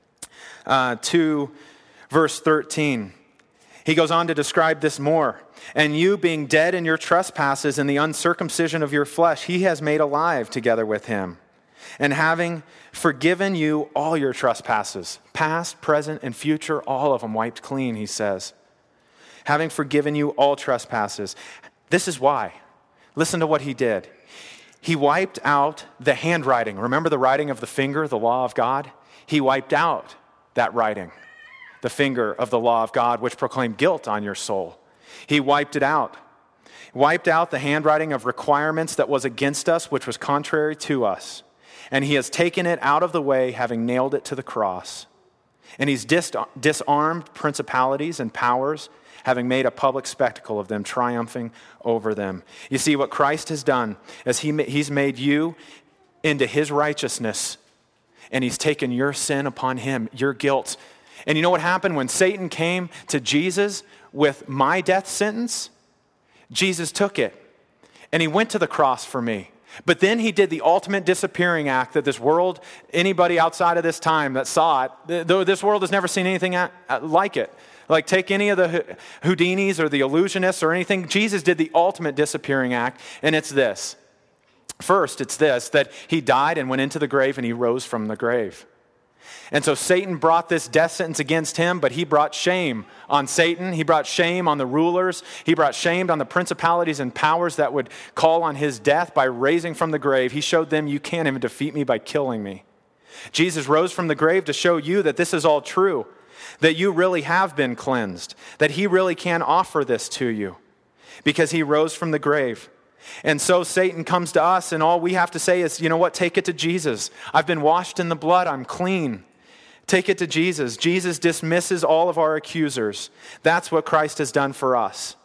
Uh, two, verse thirteen. He goes on to describe this more. And you, being dead in your trespasses and the uncircumcision of your flesh, he has made alive together with him. And having forgiven you all your trespasses, past, present, and future, all of them wiped clean, he says. Having forgiven you all trespasses. This is why. Listen to what he did. He wiped out the handwriting. Remember the writing of the finger, the law of God? He wiped out that writing, the finger of the law of God, which proclaimed guilt on your soul. He wiped it out. Wiped out the handwriting of requirements that was against us, which was contrary to us. And he has taken it out of the way, having nailed it to the cross. And he's dis- disarmed principalities and powers, having made a public spectacle of them, triumphing over them. You see, what Christ has done is he, he's made you into his righteousness, and he's taken your sin upon him, your guilt. And you know what happened when Satan came to Jesus with my death sentence? Jesus took it, and he went to the cross for me. But then he did the ultimate disappearing act that this world, anybody outside of this time that saw it, though this world has never seen anything like it. Like take any of the Houdinis or the illusionists or anything. Jesus did the ultimate disappearing act, and it's this. First, it's this, that he died and went into the grave and he rose from the grave. And so Satan brought this death sentence against him, but he brought shame on Satan. He brought shame on the rulers. He brought shame on the principalities and powers that would call on his death by raising from the grave. He showed them, you can't even defeat me by killing me. Jesus rose from the grave to show you that this is all true, that you really have been cleansed, that he really can offer this to you because he rose from the grave. And so Satan comes to us, and all we have to say is, you know what, take it to Jesus. I've been washed in the blood. I'm clean. Take it to Jesus. Jesus dismisses all of our accusers. That's what Christ has done for us.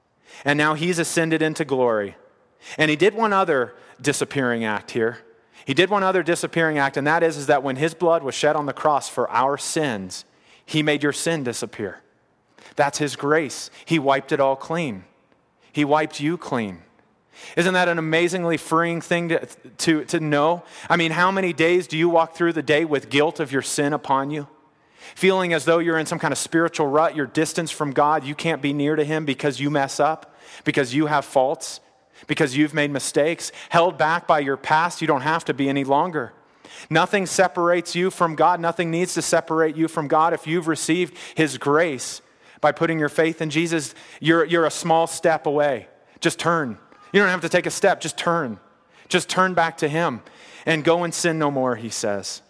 And now he's ascended into glory. And he did one other disappearing act here. He did one other disappearing act, and that is, is that when his blood was shed on the cross for our sins, he made your sin disappear. That's his grace. He wiped it all clean. He wiped you clean. Isn't that an amazingly freeing thing to, to, to know? I mean, how many days do you walk through the day with guilt of your sin upon you? Feeling as though you're in some kind of spiritual rut, you're distanced from God, you can't be near to him because you mess up, because you have faults, because you've made mistakes, held back by your past. You don't have to be any longer. Nothing separates you from God. Nothing needs to separate you from God. If you've received his grace by putting your faith in Jesus, you're, you're a small step away. Just turn. You don't have to take a step, just turn. Just turn back to him and go and sin no more, he says.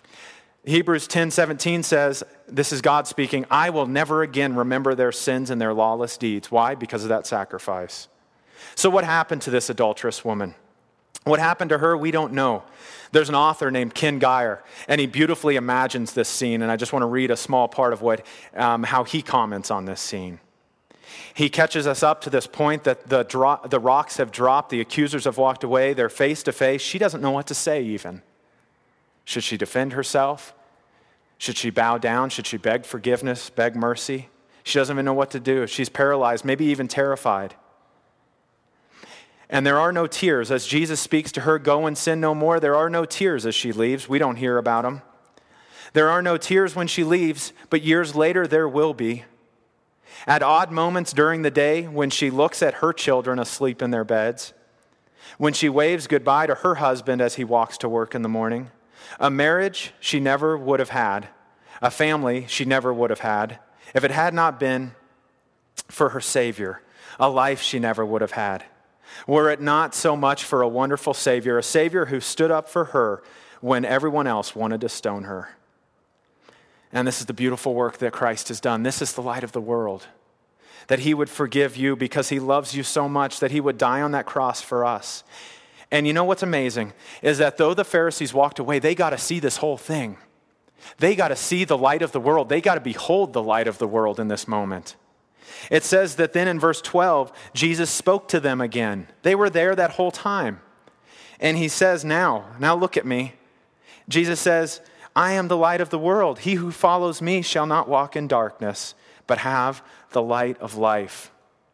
Hebrews ten seventeen says, this is God speaking, I will never again remember their sins and their lawless deeds. Why? Because of that sacrifice. So what happened to this adulterous woman? What happened to her, we don't know. There's an author named Ken Geyer, and he beautifully imagines this scene, and I just want to read a small part of what um, how he comments on this scene. He catches us up to this point that the, dro- the rocks have dropped, the accusers have walked away, they're face to face. She doesn't know what to say even. Should she defend herself? Should she bow down? Should she beg forgiveness, beg mercy? She doesn't even know what to do. She's paralyzed, maybe even terrified. And there are no tears. As Jesus speaks to her, go and sin no more, there are no tears as she leaves. We don't hear about them. There are no tears when she leaves, but years later there will be. At odd moments during the day when she looks at her children asleep in their beds, when she waves goodbye to her husband as he walks to work in the morning, a marriage she never would have had, a family she never would have had, if it had not been for her Savior, a life she never would have had. Were it not so much for a wonderful Savior, a Savior who stood up for her when everyone else wanted to stone her. And this is the beautiful work that Christ has done. This is the light of the world. That he would forgive you because he loves you so much, that he would die on that cross for us. And you know what's amazing is that though the Pharisees walked away, they got to see this whole thing. They got to see the light of the world. They got to behold the light of the world in this moment. It says that then in verse twelve, Jesus spoke to them again. They were there that whole time. And he says, now, now look at me. Jesus says, I am the light of the world. He who follows me shall not walk in darkness, but have the light of life.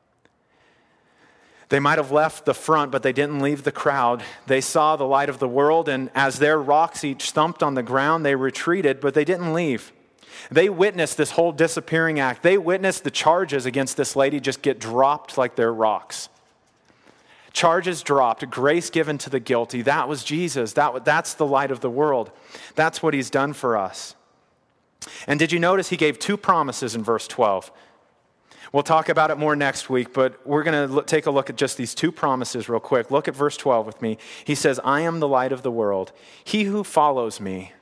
They might have left the front, but they didn't leave the crowd. They saw the light of the world, and as their rocks each thumped on the ground, they retreated, but they didn't leave. They witnessed this whole disappearing act. They witnessed the charges against this lady just get dropped like they're rocks. Charges dropped, grace given to the guilty. That was Jesus. That, that's the light of the world. That's what he's done for us. And did you notice he gave two promises in verse twelve? We'll talk about it more next week, but we're going to take a look at just these two promises real quick. Look at verse twelve with me. He says, I am the light of the world. He who follows me,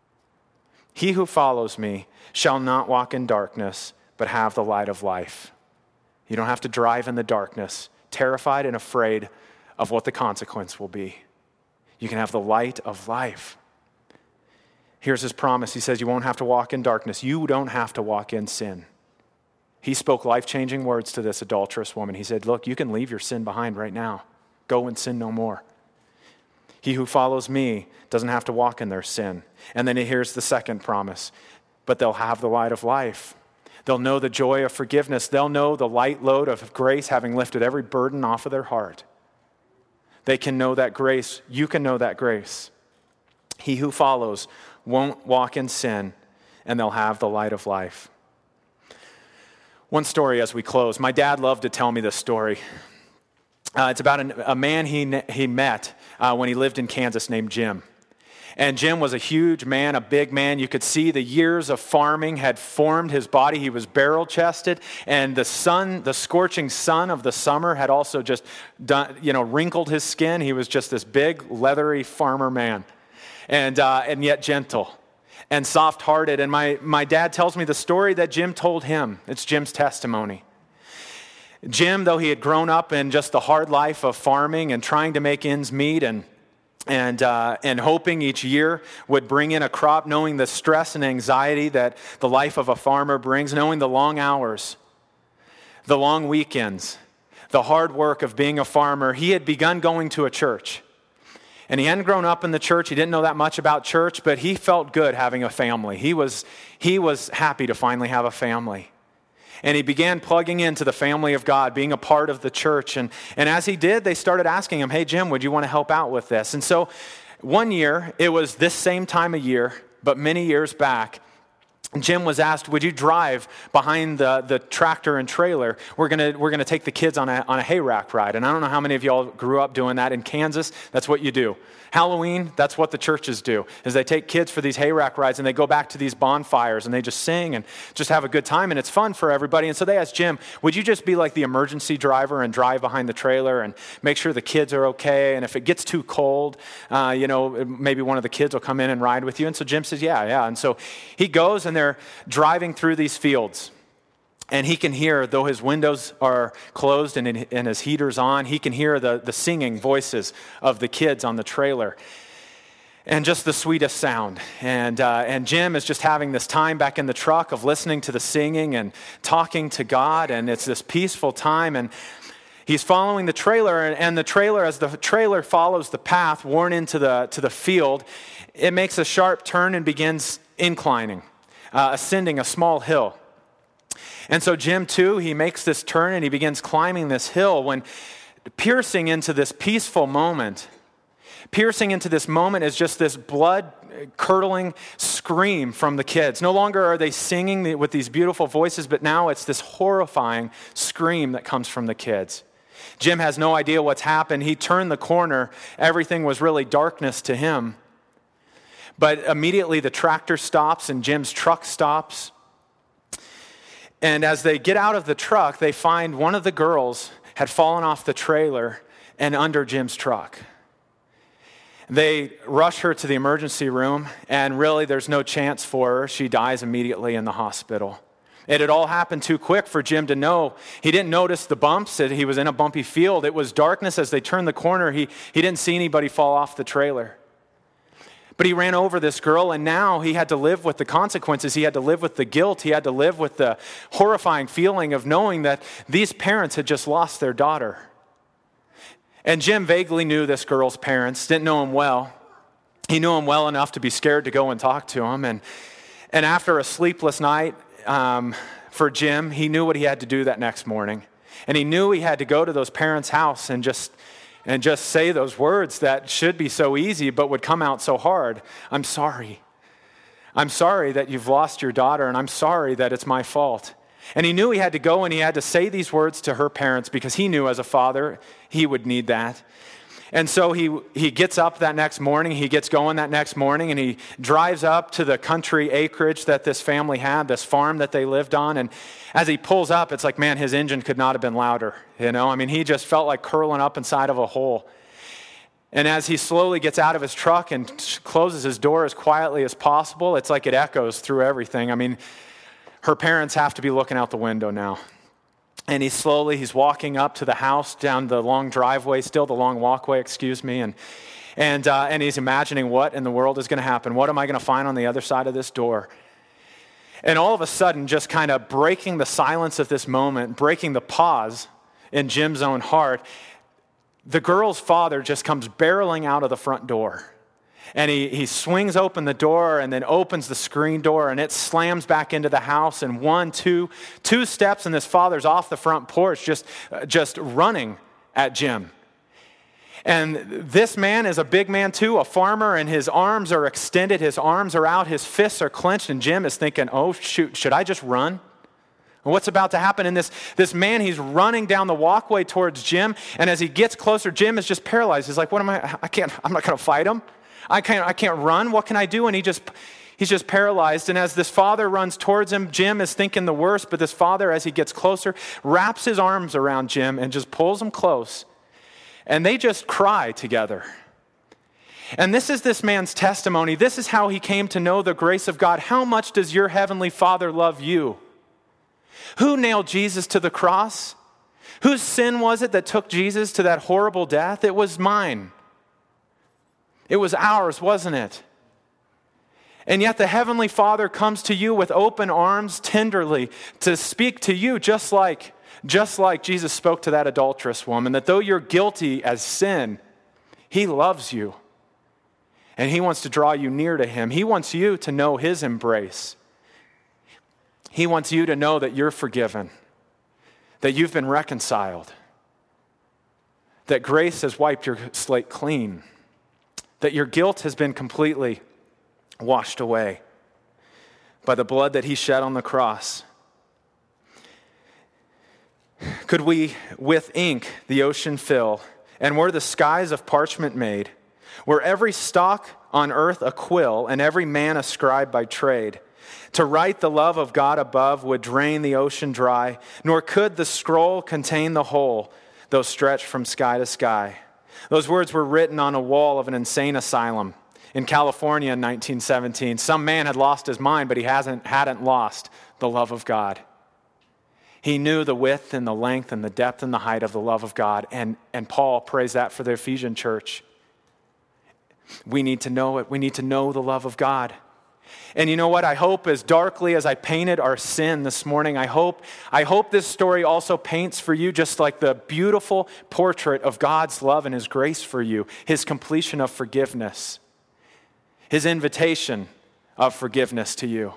he who follows me shall not walk in darkness, but have the light of life. You don't have to drive in the darkness, terrified and afraid of what the consequence will be. You can have the light of life. Here's his promise. He says, you won't have to walk in darkness. You don't have to walk in sin. He spoke life-changing words to this adulterous woman. He said, look, you can leave your sin behind right now. Go and sin no more. He who follows me doesn't have to walk in their sin. And then here's the second promise. But they'll have the light of life. They'll know the joy of forgiveness. They'll know the light load of grace having lifted every burden off of their heart. They can know that grace. You can know that grace. He who follows won't walk in sin, and they'll have the light of life. One story as we close. My dad loved to tell me this story. Uh, it's about an, a man he he met uh, when he lived in Kansas named Jim. And Jim was a huge man, a big man. You could see the years of farming had formed his body. He was barrel-chested, and the sun, the scorching sun of the summer had also just done, you know, wrinkled his skin. He was just this big, leathery farmer man, and uh, and yet gentle and soft-hearted. And my my dad tells me the story that Jim told him. It's Jim's testimony. Jim, though he had grown up in just the hard life of farming and trying to make ends meet and and uh, and hoping each year would bring in a crop, knowing the stress and anxiety that the life of a farmer brings, knowing the long hours, the long weekends, the hard work of being a farmer, he had begun going to a church. And he hadn't grown up in the church. He didn't know that much about church, but he felt good having a family. He was, he was happy to finally have a family. And he began plugging into the family of God, being a part of the church. And, and as he did, they started asking him, hey, Jim, would you want to help out with this? And so one year, it was this same time of year, but many years back, Jim was asked, would you drive behind the, the tractor and trailer? We're going we're gonna take the kids on a, on a hay rack ride. And I don't know how many of y'all grew up doing that in Kansas. That's what you do. Halloween, that's what the churches do, is they take kids for these hay rack rides and they go back to these bonfires and they just sing and just have a good time, and it's fun for everybody. And so they asked Jim, would you just be like the emergency driver and drive behind the trailer and make sure the kids are okay? And if it gets too cold, uh, you know, maybe one of the kids will come in and ride with you. And so Jim says, yeah, yeah. And so he goes and they're driving through these fields. And he can hear, though his windows are closed and, and his heater's on, he can hear the, the singing voices of the kids on the trailer. And just the sweetest sound. And uh, and Jim is just having this time back in the truck of listening to the singing and talking to God. And it's this peaceful time. And he's following the trailer. And, and the trailer, as the trailer follows the path worn into the, to the field, it makes a sharp turn and begins inclining, uh, ascending a small hill. And so Jim, too, he makes this turn and he begins climbing this hill when piercing into this peaceful moment, piercing into this moment is just this blood-curdling scream from the kids. No longer are they singing with these beautiful voices, but now it's this horrifying scream that comes from the kids. Jim has no idea what's happened. He turned the corner. Everything was really darkness to him. But immediately the tractor stops and Jim's truck stops. And as they get out of the truck, they find one of the girls had fallen off the trailer and under Jim's truck. They rush her to the emergency room, and really there's no chance for her. She dies immediately in the hospital. It had all happened too quick for Jim to know. He didn't notice the bumps. He was in a bumpy field. It was darkness. As they turned the corner, he, he didn't see anybody fall off the trailer. But he ran over this girl, and now he had to live with the consequences. He had to live with the guilt. He had to live with the horrifying feeling of knowing that these parents had just lost their daughter. And Jim vaguely knew this girl's parents, didn't know him well. He knew him well enough to be scared to go and talk to him. And, and after a sleepless night um, for Jim, he knew what he had to do that next morning. And he knew he had to go to those parents' house and just and just say those words that should be so easy but would come out so hard. I'm sorry. I'm sorry that you've lost your daughter, and I'm sorry that it's my fault. And he knew he had to go and he had to say these words to her parents because he knew as a father he would need that. And so he he gets up that next morning, he gets going that next morning, and he drives up to the country acreage that this family had, this farm that they lived on. And as he pulls up, it's like, man, his engine could not have been louder. You know, I mean, he just felt like curling up inside of a hole. And as he slowly gets out of his truck and closes his door as quietly as possible, it's like it echoes through everything. I mean, her parents have to be looking out the window now. And he's slowly, he's walking up to the house, down the long driveway, still the long walkway, excuse me, and and uh, and he's imagining what in the world is going to happen. What am I going to find on the other side of this door? And all of a sudden, just kind of breaking the silence of this moment, breaking the pause in Jim's own heart, the girl's father just comes barreling out of the front door. And he, he swings open the door and then opens the screen door, and it slams back into the house. And one, two, two steps, and this father's off the front porch just, just running at Jim. And this man is a big man too, a farmer, and his arms are extended, his arms are out, his fists are clenched, and Jim is thinking, oh shoot, should I just run? What's about to happen? And this, this man, he's running down the walkway towards Jim, and as he gets closer, Jim is just paralyzed. He's like, what am I, I can't, I'm not going to fight him. I can't, I can't run. What can I do? And he just, he's just paralyzed. And as this father runs towards him, Jim is thinking the worst, but this father, as he gets closer, wraps his arms around Jim and just pulls him close. And they just cry together. And this is this man's testimony. This is how he came to know the grace of God. How much does your heavenly Father love you? Who nailed Jesus to the cross? Whose sin was it that took Jesus to that horrible death? It was mine. It was ours, wasn't it? And yet the Heavenly Father comes to you with open arms tenderly to speak to you just like, just like Jesus spoke to that adulterous woman, that though you're guilty as sin, He loves you. And He wants to draw you near to Him. He wants you to know His embrace. He wants you to know that you're forgiven, that you've been reconciled, that grace has wiped your slate clean, that your guilt has been completely washed away by the blood that He shed on the cross. Could we with ink the ocean fill, and were the skies of parchment made, were every stalk on earth a quill, and every man a scribe by trade, to write the love of God above would drain the ocean dry, nor could the scroll contain the whole, though stretched from sky to sky. Those words were written on a wall of an insane asylum in California in nineteen seventeen. Some man had lost his mind, but he hasn't hadn't lost the love of God. He knew the width and the length and the depth and the height of the love of God. And, and Paul prays that for the Ephesian church. We need to know it. We need to know the love of God. And you know what? I hope as darkly as I painted our sin this morning, I hope, I hope this story also paints for you just like the beautiful portrait of God's love and his grace for you, his completion of forgiveness, his invitation of forgiveness to you.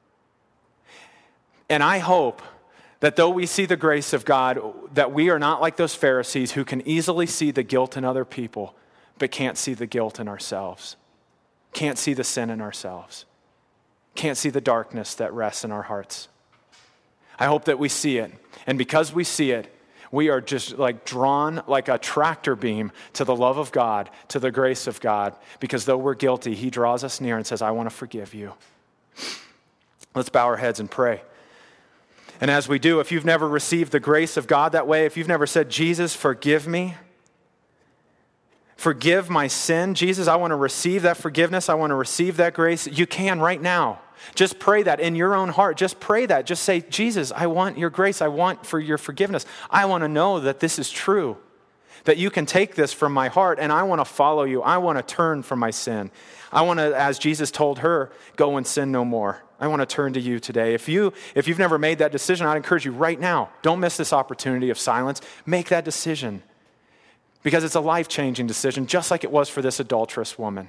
And I hope that though we see the grace of God, that we are not like those Pharisees who can easily see the guilt in other people, but can't see the guilt in ourselves, can't see the sin in ourselves, can't see the darkness that rests in our hearts. I hope that we see it. And because we see it, we are just like drawn like a tractor beam to the love of God, to the grace of God, because though we're guilty, he draws us near and says, I want to forgive you. Let's bow our heads and pray. And as we do, if you've never received the grace of God that way, if you've never said, Jesus, forgive me, forgive my sin. Jesus, I want to receive that forgiveness. I want to receive that grace. You can right now. Just pray that in your own heart. Just pray that. Just say, Jesus, I want your grace. I want for your forgiveness. I want to know that this is true, that you can take this from my heart, and I want to follow you. I want to turn from my sin. I want to, as Jesus told her, go and sin no more. I want to turn to you today. If, you, if you've never made that decision, I'd encourage you right now. Don't miss this opportunity of silence. Make that decision, because it's a life-changing decision, just like it was for this adulterous woman.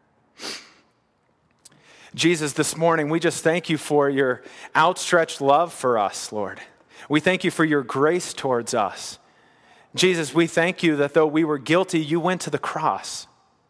Jesus, this morning, we just thank you for your outstretched love for us, Lord. We thank you for your grace towards us. Jesus, we thank you that though we were guilty, you went to the cross.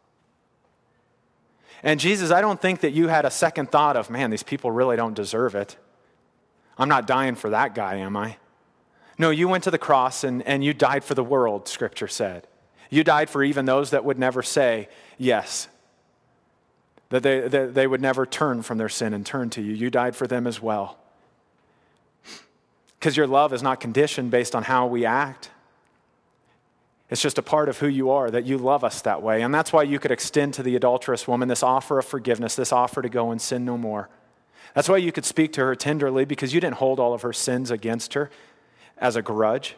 And Jesus, I don't think that you had a second thought of, man, these people really don't deserve it. I'm not dying for that guy, am I? No, you went to the cross and, and you died for the world, Scripture said. You died for even those that would never say yes, that they, that they would never turn from their sin and turn to you. You died for them as well. Because your love is not conditioned based on how we act. It's just a part of who you are, that you love us that way. And that's why you could extend to the adulterous woman this offer of forgiveness, this offer to go and sin no more. That's why you could speak to her tenderly, because you didn't hold all of her sins against her as a grudge.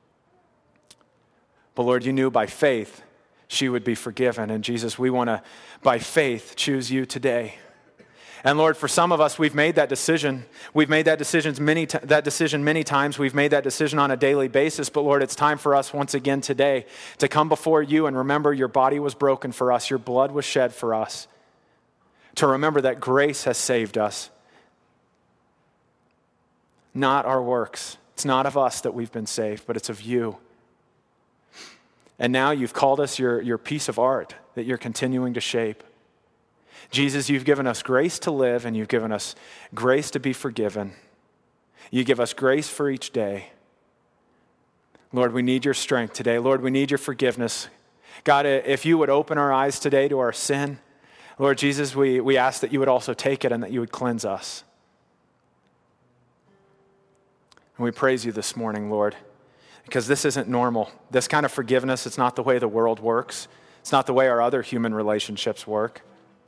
But Lord, you knew by faith she would be forgiven. And Jesus, we want to, by faith, choose you today. And Lord, for some of us, we've made that decision. We've made that decision many t- that decision many times. We've made that decision on a daily basis. But Lord, it's time for us once again today to come before you and remember your body was broken for us. Your blood was shed for us. To remember that grace has saved us. Not our works. It's not of us that we've been saved, but it's of you. And now you've called us your, your piece of art that you're continuing to shape. Jesus, you've given us grace to live, and you've given us grace to be forgiven. You give us grace for each day. Lord, we need your strength today. Lord, we need your forgiveness. God, if you would open our eyes today to our sin, Lord Jesus, we, we ask that you would also take it and that you would cleanse us. And we praise you this morning, Lord, because this isn't normal. This kind of forgiveness, it's not the way the world works. It's not the way our other human relationships work.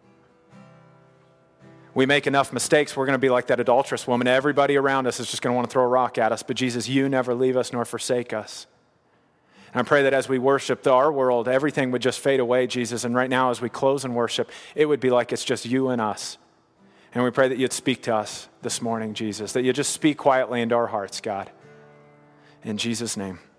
We make enough mistakes, we're going to be like that adulterous woman. Everybody around us is just going to want to throw a rock at us. But Jesus, you never leave us nor forsake us. And I pray that as we worship our world, everything would just fade away, Jesus. And right now, as we close in worship, it would be like it's just you and us. And we pray that you'd speak to us this morning, Jesus, that you'd just speak quietly into our hearts, God. In Jesus' name.